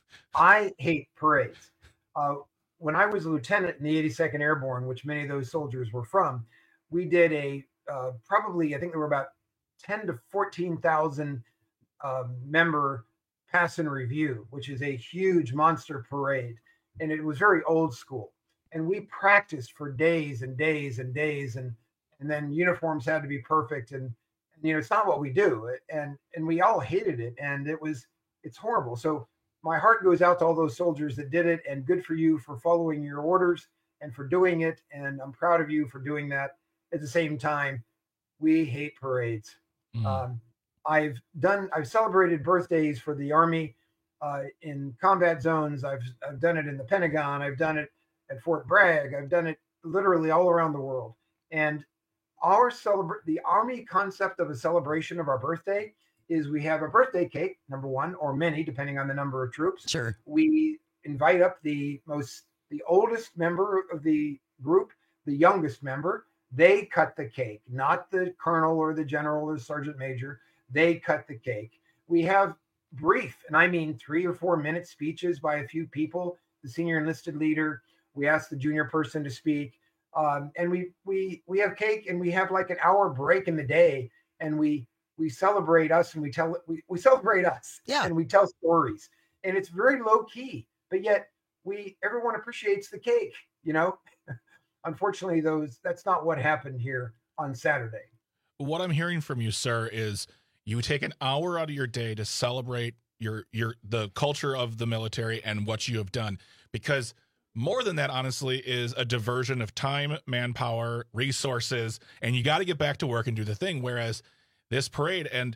I hate parades. Uh, when I was a lieutenant in the eighty-second Airborne, which many of those soldiers were from, we did a uh, probably, I think there were about ten to fourteen thousand uh, member pass and review, which is a huge monster parade. And it was very old school. And we practiced for days and days and days. And And then uniforms had to be perfect, and, and you know it's not what we do, and and we all hated it, and it was it's horrible. So my heart goes out to all those soldiers that did it, and good for you for following your orders and for doing it, and I'm proud of you for doing that. At the same time, we hate parades. Mm. Um, I've done I've celebrated birthdays for the Army uh, in combat zones. I've I've done it in the Pentagon. I've done it at Fort Bragg. I've done it literally all around the world, and Our celebra- the Army concept of a celebration of our birthday is we have a birthday cake, number one, or many, depending on the number of troops. Sure. We invite up the most, the oldest member of the group, the youngest member. They cut the cake, not the colonel or the general or the sergeant major. They cut the cake. We have brief, and I mean three or four minute speeches by a few people, the senior enlisted leader. We ask the junior person to speak. Um, and we we we have cake, and we have like an hour break in the day, and we we celebrate us, and we tell we, we celebrate us, yeah, and we tell stories, and it's very low key, but yet we everyone appreciates the cake, you know. Unfortunately, those that's not what happened here on Saturday. What I'm hearing from you, sir, is you take an hour out of your day to celebrate your your the culture of the military and what you have done, because more than that, honestly, is a diversion of time, manpower, resources, and you got to get back to work and do the thing. Whereas this parade, and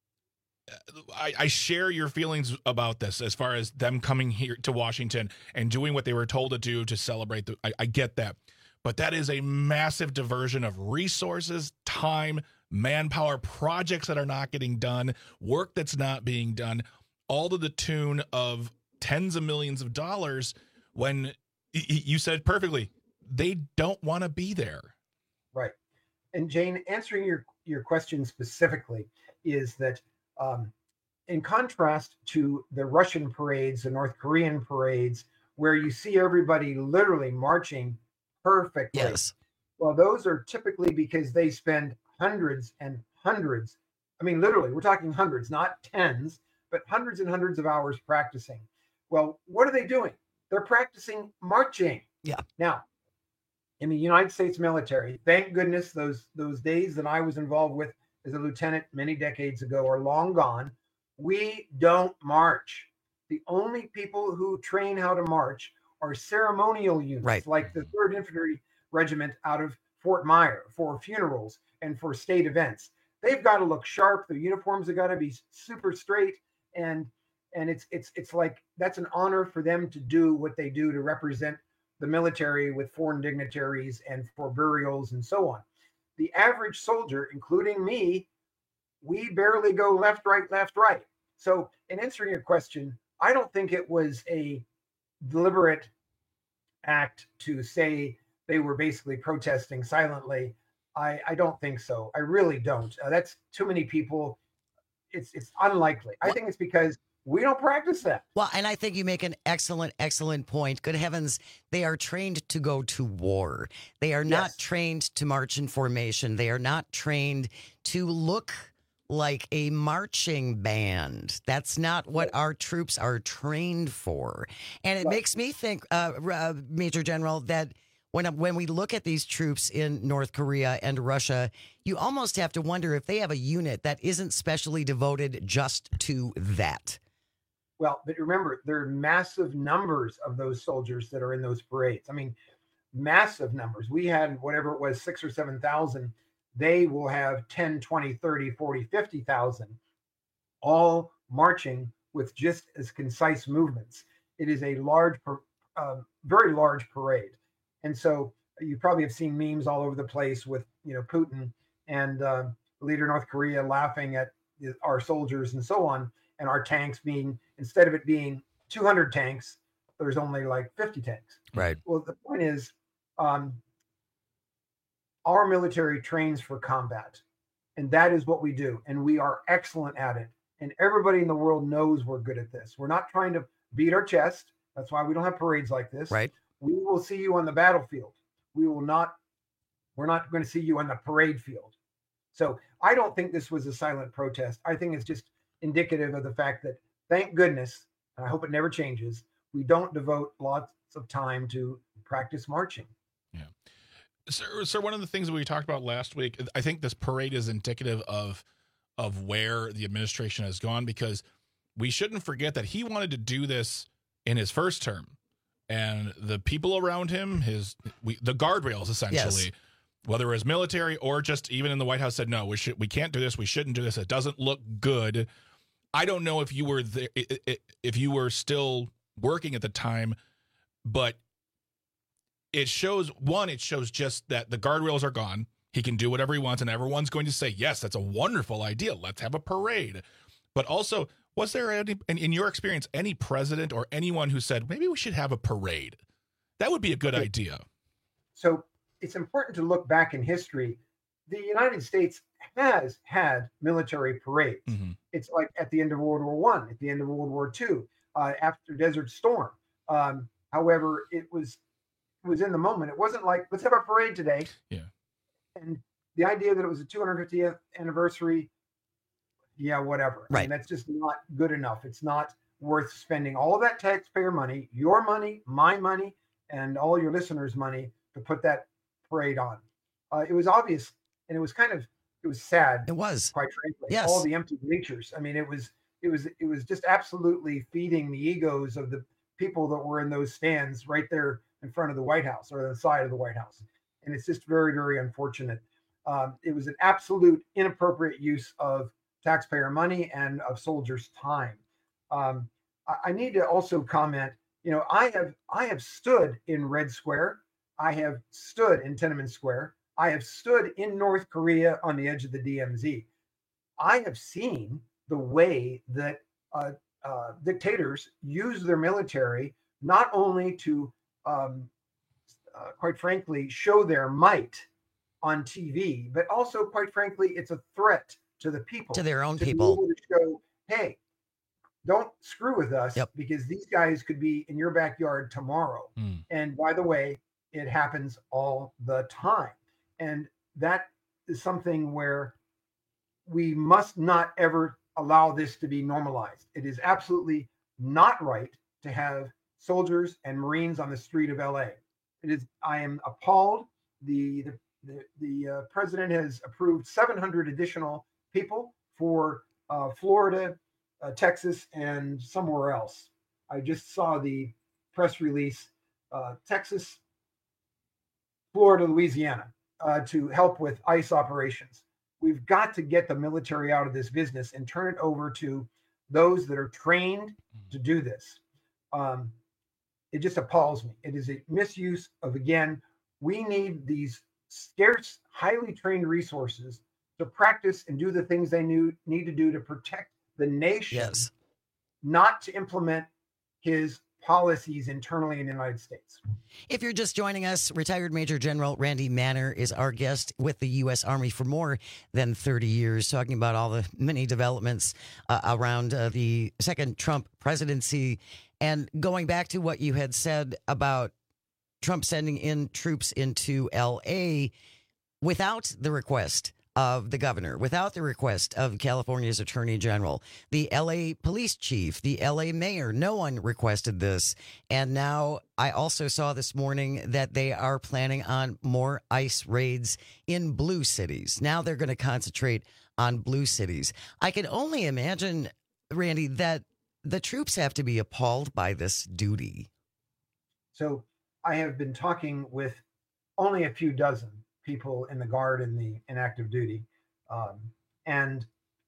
I, I share your feelings about this as far as them coming here to Washington and doing what they were told to do to celebrate. The, I, I get that. but that is a massive diversion of resources, time, manpower, projects that are not getting done, work that's not being done, all to the tune of tens of millions of dollars when you said perfectly, they don't want to be there. Right. And Jane, answering your, your question specifically is that um, in contrast to the Russian parades, the North Korean parades, where you see everybody literally marching perfectly. Yes. Well, those are typically because they spend hundreds and hundreds. I mean, literally, we're talking hundreds, not tens, but hundreds and hundreds of hours practicing. Well, what are they doing? They're practicing marching. Yeah. Now, in the United States military, thank goodness those those days that I was involved with as a lieutenant many decades ago are long gone. We don't march. The only people who train how to march are ceremonial units, right, like the third Infantry Regiment out of Fort Myer for funerals and for state events. They've got to look sharp. The uniforms have got to be super straight, and and it's it's it's like that's an honor for them to do what they do to represent the military with foreign dignitaries and for burials and so on. The average soldier, including me, we barely go left, right, left, right. So in answering your question, I don't think it was a deliberate act to say they were basically protesting silently. I, I don't think so. I really don't. Uh, that's too many people. It's it's unlikely. I think it's because we don't practice that. Well, and I think you make an excellent, excellent point. Good heavens, they are trained to go to war. They are not Yes. trained to march in formation. They are not trained to look like a marching band. That's not what our troops are trained for. And it Right. makes me think, uh, uh, Major General, that when when we look at these troops in North Korea and Russia, you almost have to wonder if they have a unit that isn't specially devoted just to that. Well, but remember, there are massive numbers of those soldiers that are in those parades. I mean, massive numbers. We had whatever it was, six or seven thousand. They will have ten, twenty, thirty, forty, fifty thousand, all marching with just as concise movements. It is a large, uh, very large parade. And so you probably have seen memes all over the place with, you know, Putin and uh, the leader of North Korea laughing at our soldiers and so on, and our tanks being, instead of it being two hundred tanks, there's only like fifty tanks. Right. Well, the point is, um, our military trains for combat, and that is what we do, and we are excellent at it. And everybody in the world knows we're good at this. We're not trying to beat our chest. That's why we don't have parades like this. Right. We will see you on the battlefield. We will not, we're not going to see you on the parade field. So I don't think this was a silent protest. I think it's just indicative of the fact that, thank goodness, and I hope it never changes, we don't devote lots of time to practice marching. Yeah. Sir, sir, one of the things that we talked about last week, I think this parade is indicative of of where the administration has gone, because we shouldn't forget that he wanted to do this in his first term. And the people around him, his we, the guardrails, essentially, Yes. whether it was military or just even in the White House, said, no, we should, we can't do this. We shouldn't do this. It doesn't look good. I don't know if you were there, if you were still working at the time, but it shows, one, it shows just that the guardrails are gone. He can do whatever he wants, and everyone's going to say, yes, that's a wonderful idea. Let's have a parade. But also, was there any, in your experience, any president or anyone who said, maybe we should have a parade? That would be a good Okay. idea. So it's important to look back in history. The United States has had military parades. Mm-hmm. It's like at the end of World War One, at the end of World War Two, uh, after Desert Storm. Um, however, it was it was in the moment. It wasn't like, let's have a parade today. Yeah. And the idea that it was a two hundred fiftieth anniversary, yeah, whatever. I Right. mean, that's just not good enough. It's not worth spending all of that taxpayer money, your money, my money, and all your listeners' money to put that parade on. Uh, it was obvious, and it was kind of, it was sad. It was. Quite frankly. Yes. All the empty bleachers. I mean, it was, it was, it was just absolutely feeding the egos of the people that were in those stands right there in front of the White House or the side of the White House. And it's just very, very unfortunate. Um, it was an absolute inappropriate use of taxpayer money and of soldiers' time. Um, I, I need to also comment, you know, I have I have stood in Red Square. I have stood in Tiananmen Square. I have stood in North Korea on the edge of the D M Z. I have seen the way that uh, uh, dictators use their military not only to, um, uh, quite frankly, show their might on T V, but also, quite frankly, it's a threat to the people. To their own to people. Be able to show, hey, don't screw with us Yep. because these guys could be in your backyard tomorrow. Mm. And by the way, it happens all the time. And that is something where we must not ever allow this to be normalized. It is absolutely not right to have soldiers and Marines on the street of L A. It is. I am appalled. The the the, the uh, president has approved seven hundred additional people for uh, Florida, uh, Texas, and somewhere else. I just saw the press release. Uh, Texas, Florida, Louisiana, uh, to help with ICE operations. We've got to get the military out of this business and turn it over to those that are trained to do this. Um, it just appalls me. It is a misuse of, again, we need these scarce, highly trained resources to practice and do the things they knew, need to do to protect the nation, Yes. not to implement his policies internally in the United States. If you're just joining us, retired Major General Randy Manner is our guest with the U S Army for more than thirty years, talking about all the many developments uh, around uh, the second Trump presidency. And going back to what you had said about Trump sending in troops into L A without the request of the governor, without the request of California's attorney general, the L A police chief, the L A mayor, no one requested this. And now I also saw this morning that they are planning on more ICE raids in blue cities. Now they're going to concentrate on blue cities. I can only imagine, Randy, that the troops have to be appalled by this duty. So I have been talking with only a few dozen people in the Guard and the in active duty. Um, and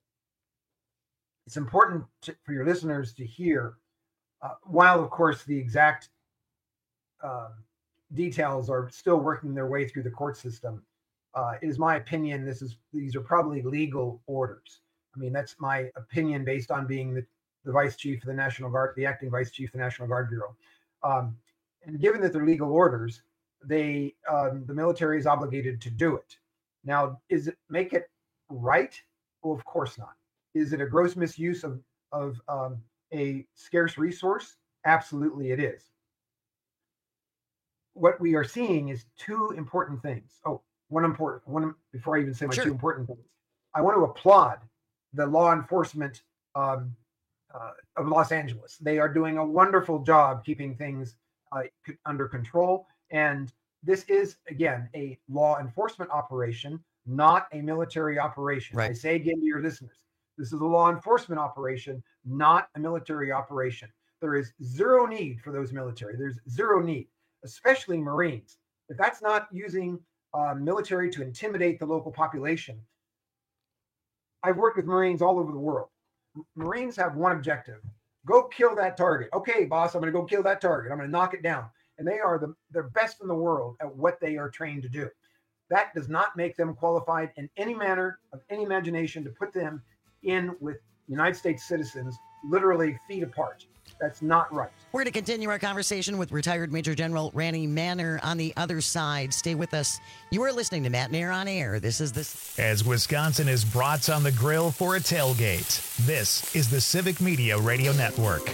it's important to, for your listeners to hear, uh, while of course the exact uh, details are still working their way through the court system, uh, it is my opinion this is these are probably legal orders. I mean, that's my opinion based on being the, the vice chief of the National Guard, the acting vice chief of the National Guard Bureau. Um, and given that they're legal orders, they um, the military is obligated to do it. Now, is it make it right? Well, of course not. Is it a gross misuse of of um, a scarce resource? Absolutely, it is. What we are seeing is two important things. Oh, one important one before I even say my Sure. two important things. I want to applaud the law enforcement um, uh, of Los Angeles. They are doing a wonderful job keeping things uh, c- under control. And this is, again, a law enforcement operation, not a military operation. Right. I say again to your listeners, this is a law enforcement operation, not a military operation. There is zero need for those military. There's zero need, especially Marines. If that's not using uh, military to intimidate the local population, I've worked with Marines all over the world. M- Marines have one objective: go kill that target. Okay, boss, I'm going to go kill that target. I'm going to knock it down. And they are the they're best in the world at what they are trained to do. That does not make them qualified in any manner of any imagination to put them in with United States citizens, literally feet apart. That's not right. We're going to continue our conversation with retired Major General Randy Manner on the other side. Stay with us. You are listening to Matt Nair on Air. This is this. As Wisconsin is brats on the grill for a tailgate, this is the Civic Media Radio Network.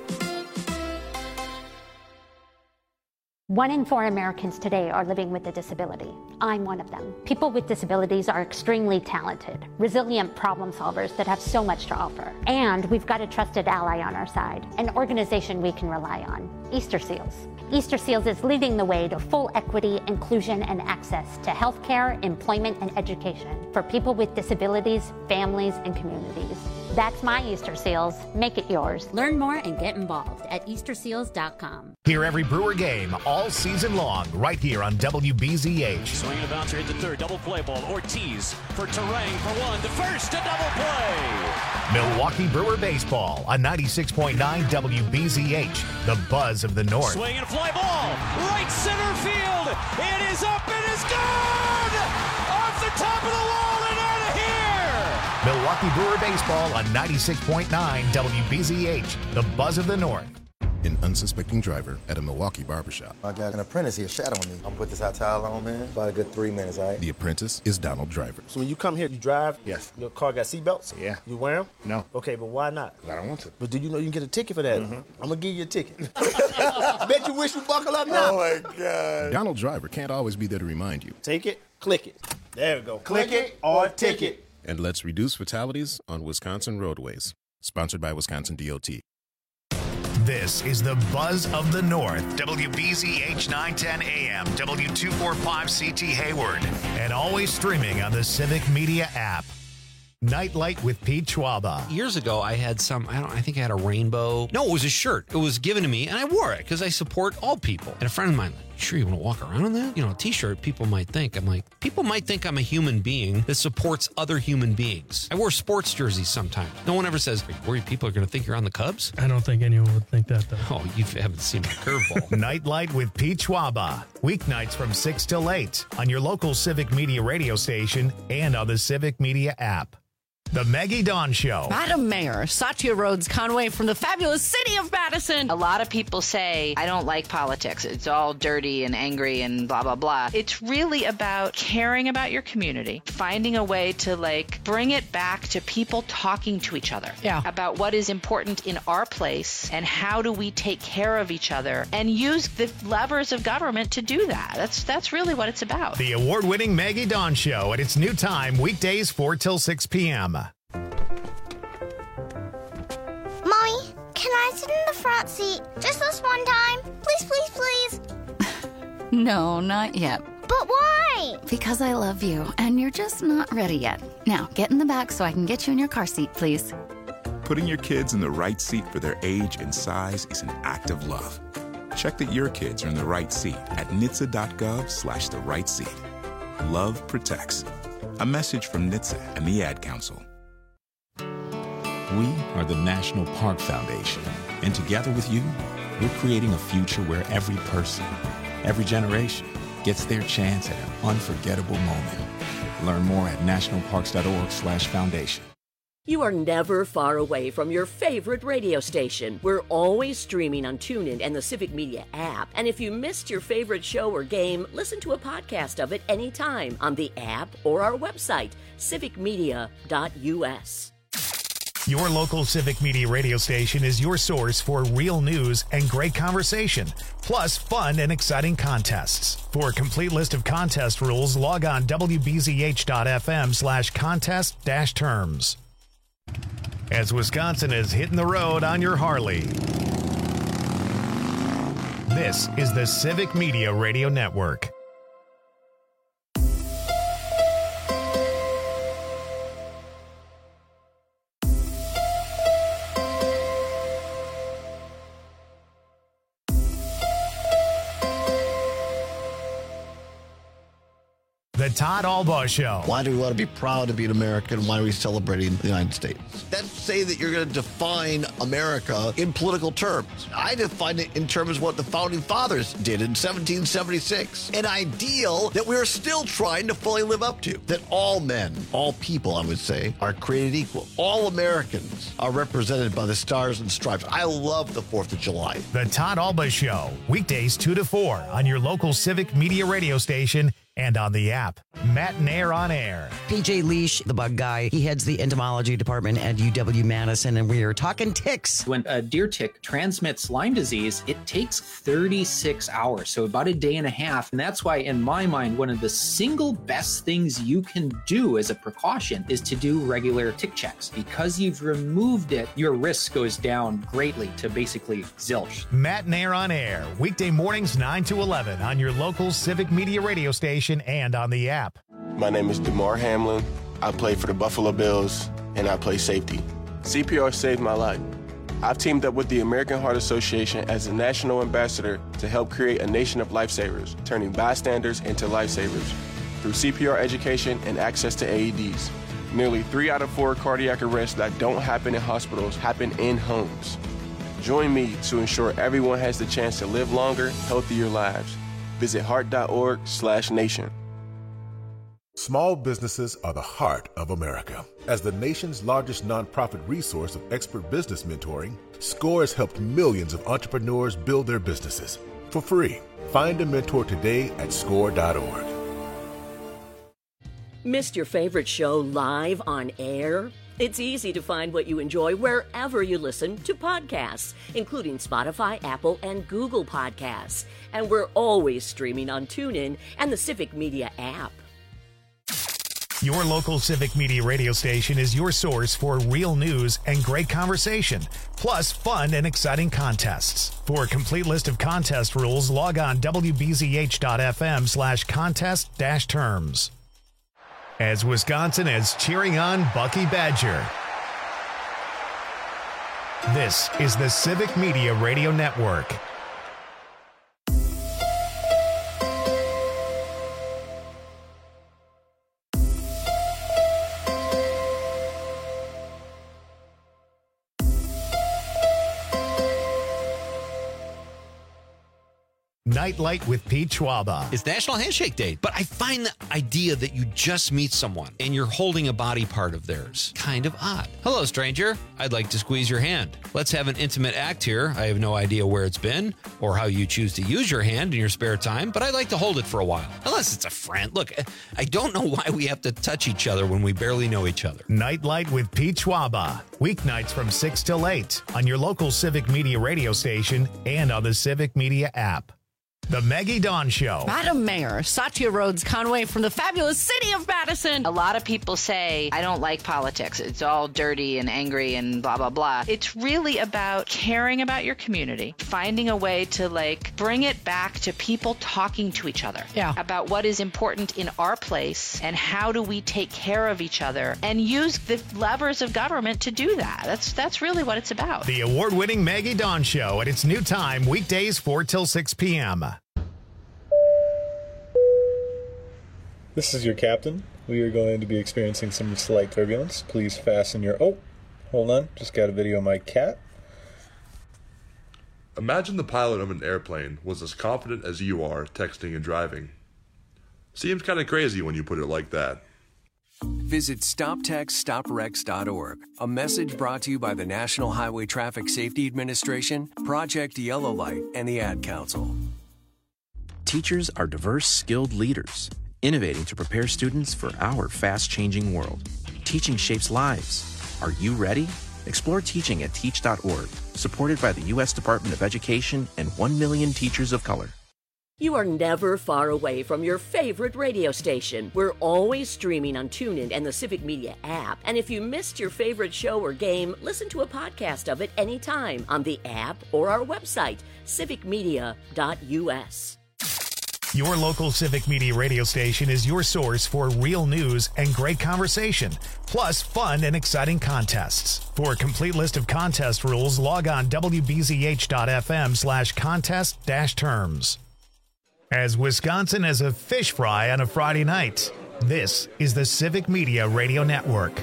One in four Americans today are living with a disability. I'm one of them. People with disabilities are extremely talented, resilient problem solvers that have so much to offer. And we've got a trusted ally on our side, an organization we can rely on, Easter Seals. Easter Seals is leading the way to full equity, inclusion, and access to healthcare, employment, and education for people with disabilities, families, and communities. That's my Easter Seals. Make it yours. Learn more and get involved at Easter Seals dot com. Hear every Brewer game all season long right here on W B Z H. Swinging a bouncer hit the third. Double play ball. Ortiz for Terang for one. The first, a double play. Milwaukee Brewer Baseball on ninety-six point nine W B Z H, the buzz of the North. Swing and fly ball. Right center field. It is up. It is gone. Off the top of the wall and out of here. Milwaukee Brewer Baseball on ninety-six point nine W B Z H, the buzz of the North. An unsuspecting driver at a Milwaukee barbershop. I got an apprentice here shadowing me. I'm gonna put this hot towel on, man. About a good three minutes, all right? The apprentice is Donald Driver. So when you come here, you drive? Yes. Your car got seatbelts? Yeah. You wear them? No. Okay, but why not? I don't want to. But do you know you can get a ticket for that? Mm-hmm. I'm gonna give you a ticket. Bet you wish you buckle up now. Oh my God. Donald Driver can't always be there to remind you. Take it, click it. There we go. Click, click it or ticket. And let's reduce fatalities on Wisconsin roadways. Sponsored by Wisconsin D O T. This is the buzz of the North. W B Z H nine ten A M, W two forty-five C T Hayward, and always streaming on the Civic Media app. Nightlight with Pete Schwaba. Years ago, I had some, I don't, I think I had a rainbow. No, it was a shirt. It was given to me, and I wore it because I support all people. And a friend of mine, you sure you want to walk around in that? You know, a t-shirt, people might think. I'm like, people might think I'm a human being that supports other human beings. I wear sports jerseys sometimes. No one ever says, are you worried people are going to think you're on the Cubs? I don't think anyone would think that, though. Oh, you haven't seen my curveball. Nightlight with Pete Schwaba. Weeknights from six till eight on your local Civic Media radio station and on the Civic Media app. The Maggie Dawn Show. Madam Mayor, Satya Rhodes Conway from the fabulous city of Madison. A lot of people say, I don't like politics. It's all dirty and angry and blah, blah, blah. It's really about caring about your community, finding a way to, like, bring it back to people talking to each other. Yeah. About what is important in our place and how do we take care of each other and use the levers of government to do that. That's, that's really what it's about. The award-winning Maggie Dawn Show at its new time, weekdays four till six p.m. Mommy, can I sit in the front seat just this one time? Please, please, please. No, not yet. But why? Because I love you, and you're just not ready yet. Now, get in the back so I can get you in your car seat, please. Putting your kids in the right seat for their age and size is an act of love. Check that your kids are in the right seat at N H T S A dot gov slash the right seat. Love protects. A message from N H T S A and the Ad Council. We are the National Park Foundation, and together with you, we're creating a future where every person, every generation, gets their chance at an unforgettable moment. Learn more at national parks dot org slash foundation. You are never far away from your favorite radio station. We're always streaming on TuneIn and the Civic Media app. And if you missed your favorite show or game, listen to a podcast of it anytime on the app or our website, civic media dot u s. Your local Civic Media radio station is your source for real news and great conversation, plus fun and exciting contests. For a complete list of contest rules, log on w b z h dot f m slash contest dash terms. As Wisconsin is hitting the road on your Harley, this is the Civic Media Radio Network. The Todd Albaugh Show. Why do we want to be proud to be an American? Why are we celebrating the United States? That's say that you're going to define America in political terms. I define it in terms of what the Founding Fathers did in seventeen seventy-six. An ideal that we're still trying to fully live up to. That all men, all people, I would say, are created equal. All Americans are represented by the stars and stripes. I love the fourth of July. The Todd Albaugh Show. Weekdays two to four on your local Civic Media radio station and on the app. Matt Nair on air. P J Leash, the bug guy, he heads the entomology department at U W Madison, and we are talking ticks. When a deer tick transmits Lyme disease, it takes thirty-six hours, so about a day and a half. And that's why, in my mind, one of the single best things you can do as a precaution is to do regular tick checks. Because you've removed it, your risk goes down greatly to basically zilch. Matt Nair on air. Weekday mornings nine to eleven on your local Civic Media radio station and on the app. My name is DeMar Hamlin. I play for the Buffalo Bills, and I play safety. C P R saved my life. I've teamed up with the American Heart Association as a national ambassador to help create a nation of lifesavers, turning bystanders into lifesavers through C P R education and access to A E Ds. Nearly three out of four cardiac arrests that don't happen in hospitals happen in homes. Join me to ensure everyone has the chance to live longer, healthier lives. Visit heart.org slash nation. Small businesses are the heart of America. As the nation's largest nonprofit resource of expert business mentoring, SCORE has helped millions of entrepreneurs build their businesses for free. Find a mentor today at score dot org. Missed your favorite show live on air? It's easy to find what you enjoy wherever you listen to podcasts, including Spotify, Apple, and Google Podcasts. And we're always streaming on TuneIn and the Civic Media app. Your local Civic Media radio station is your source for real news and great conversation, plus fun and exciting contests. For a complete list of contest rules, log on W B Z H dot F M slash contest dash terms. As Wisconsin is cheering on Bucky Badger. This is the Civic Media Radio Network. Nightlight with Pete Schwaba. It's National Handshake Day, but I find the idea that you just meet someone and you're holding a body part of theirs kind of odd. Hello, stranger. I'd like to squeeze your hand. Let's have an intimate act here. I have no idea where it's been or how you choose to use your hand in your spare time, but I'd like to hold it for a while. Unless it's a friend. Look, I don't know why we have to touch each other when we barely know each other. Nightlight with Pete Schwaba. Weeknights from six till eight on your local Civic Media radio station and on the Civic Media app. The Maggie Dawn Show. Madam Mayor, Satya Rhodes Conway from the fabulous city of Madison. A lot of people say, I don't like politics. It's all dirty and angry and blah, blah, blah. It's really about caring about your community, finding a way to like bring it back to people talking to each other yeah. about what is important in our place and how do we take care of each other and use the levers of government to do that. That's, that's really what it's about. The award-winning Maggie Dawn Show at its new time, weekdays four till six p.m. This is your captain. We are going to be experiencing some slight turbulence. Please fasten your... Oh, hold on. Just got a video of my cat. Imagine the pilot of an airplane was as confident as you are texting and driving. Seems kind of crazy when you put it like that. Visit stop text stop wrecks dot org. A message brought to you by the National Highway Traffic Safety Administration, Project Yellow Light, and the Ad Council. Teachers are diverse, skilled leaders, innovating to prepare students for our fast-changing world. Teaching shapes lives. Are you ready? Explore teaching at teach dot org, supported by the U S Department of Education and one million teachers of color. You are never far away from your favorite radio station. We're always streaming on TuneIn and the Civic Media app. And if you missed your favorite show or game, listen to a podcast of it anytime on the app or our website, civic media dot u s. Your local Civic Media radio station is your source for real news and great conversation, plus fun and exciting contests. For a complete list of contest rules, log on W B Z H dot F M slash contest dash terms. As Wisconsin is a fish fry on a Friday night, this is the Civic Media Radio Network.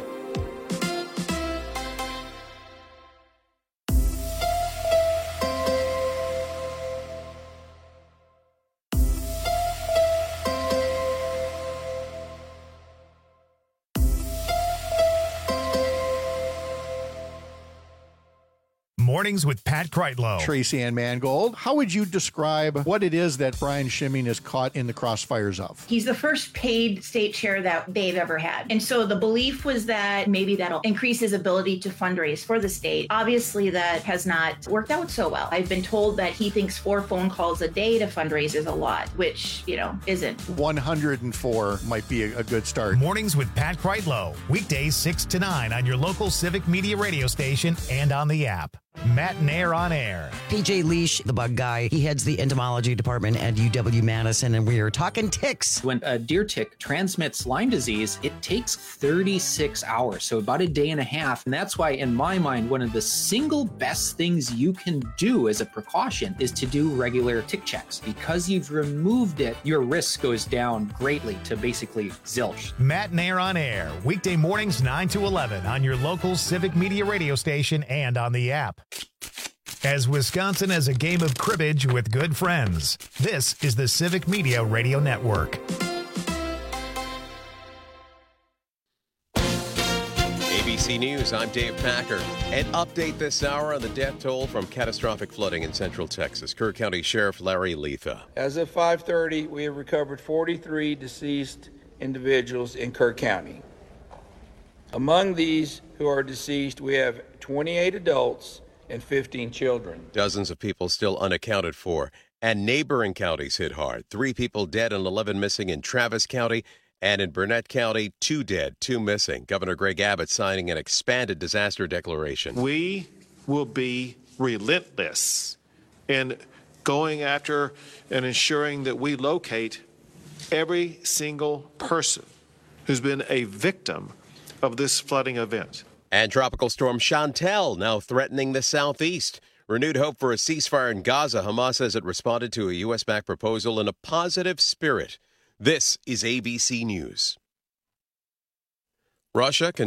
Mornings with Pat Kreitlow. Tracy Ann Mangold, how would you describe what it is that Brian Schimming is caught in the crossfires of? He's the first paid state chair that they've ever had. And so the belief was that maybe that'll increase his ability to fundraise for the state. Obviously, that has not worked out so well. I've been told that he thinks four phone calls a day to fundraise is a lot, which, you know, isn't. one hundred four might be a, a good start. Mornings with Pat Kreitlow. Weekdays six to nine on your local Civic Media radio station and on the app. Matt Nair on Air. P J Leash, the bug guy, he heads the entomology department at U W-Madison, and we are talking ticks. When a deer tick transmits Lyme disease, it takes thirty-six hours, so about a day and a half. And that's why, in my mind, one of the single best things you can do as a precaution is to do regular tick checks. Because you've removed it, your risk goes down greatly to basically zilch. Matt Nair on Air, weekday mornings nine to eleven on your local Civic Media radio station and on the app. As Wisconsin has a game of cribbage with good friends, this is the Civic Media Radio Network. A B C News, I'm Dave Packer. An update this hour on the death toll from catastrophic flooding in central Texas. Kerr County Sheriff Larry Letha. As of five thirty, we have recovered forty-three deceased individuals in Kerr County. Among these who are deceased, we have twenty-eight adults and fifteen children. Dozens of people still unaccounted for, and neighboring counties hit hard. Three people dead and eleven missing in Travis County, and in Burnett County, two dead, two missing. Governor Greg Abbott signing an expanded disaster declaration. We will be relentless in going after and ensuring that we locate every single person who's been a victim of this flooding event. And Tropical Storm Chantal now threatening the southeast. Renewed hope for a ceasefire in Gaza. Hamas says it responded to a U S-backed proposal in a positive spirit. This is A B C News. Russia continues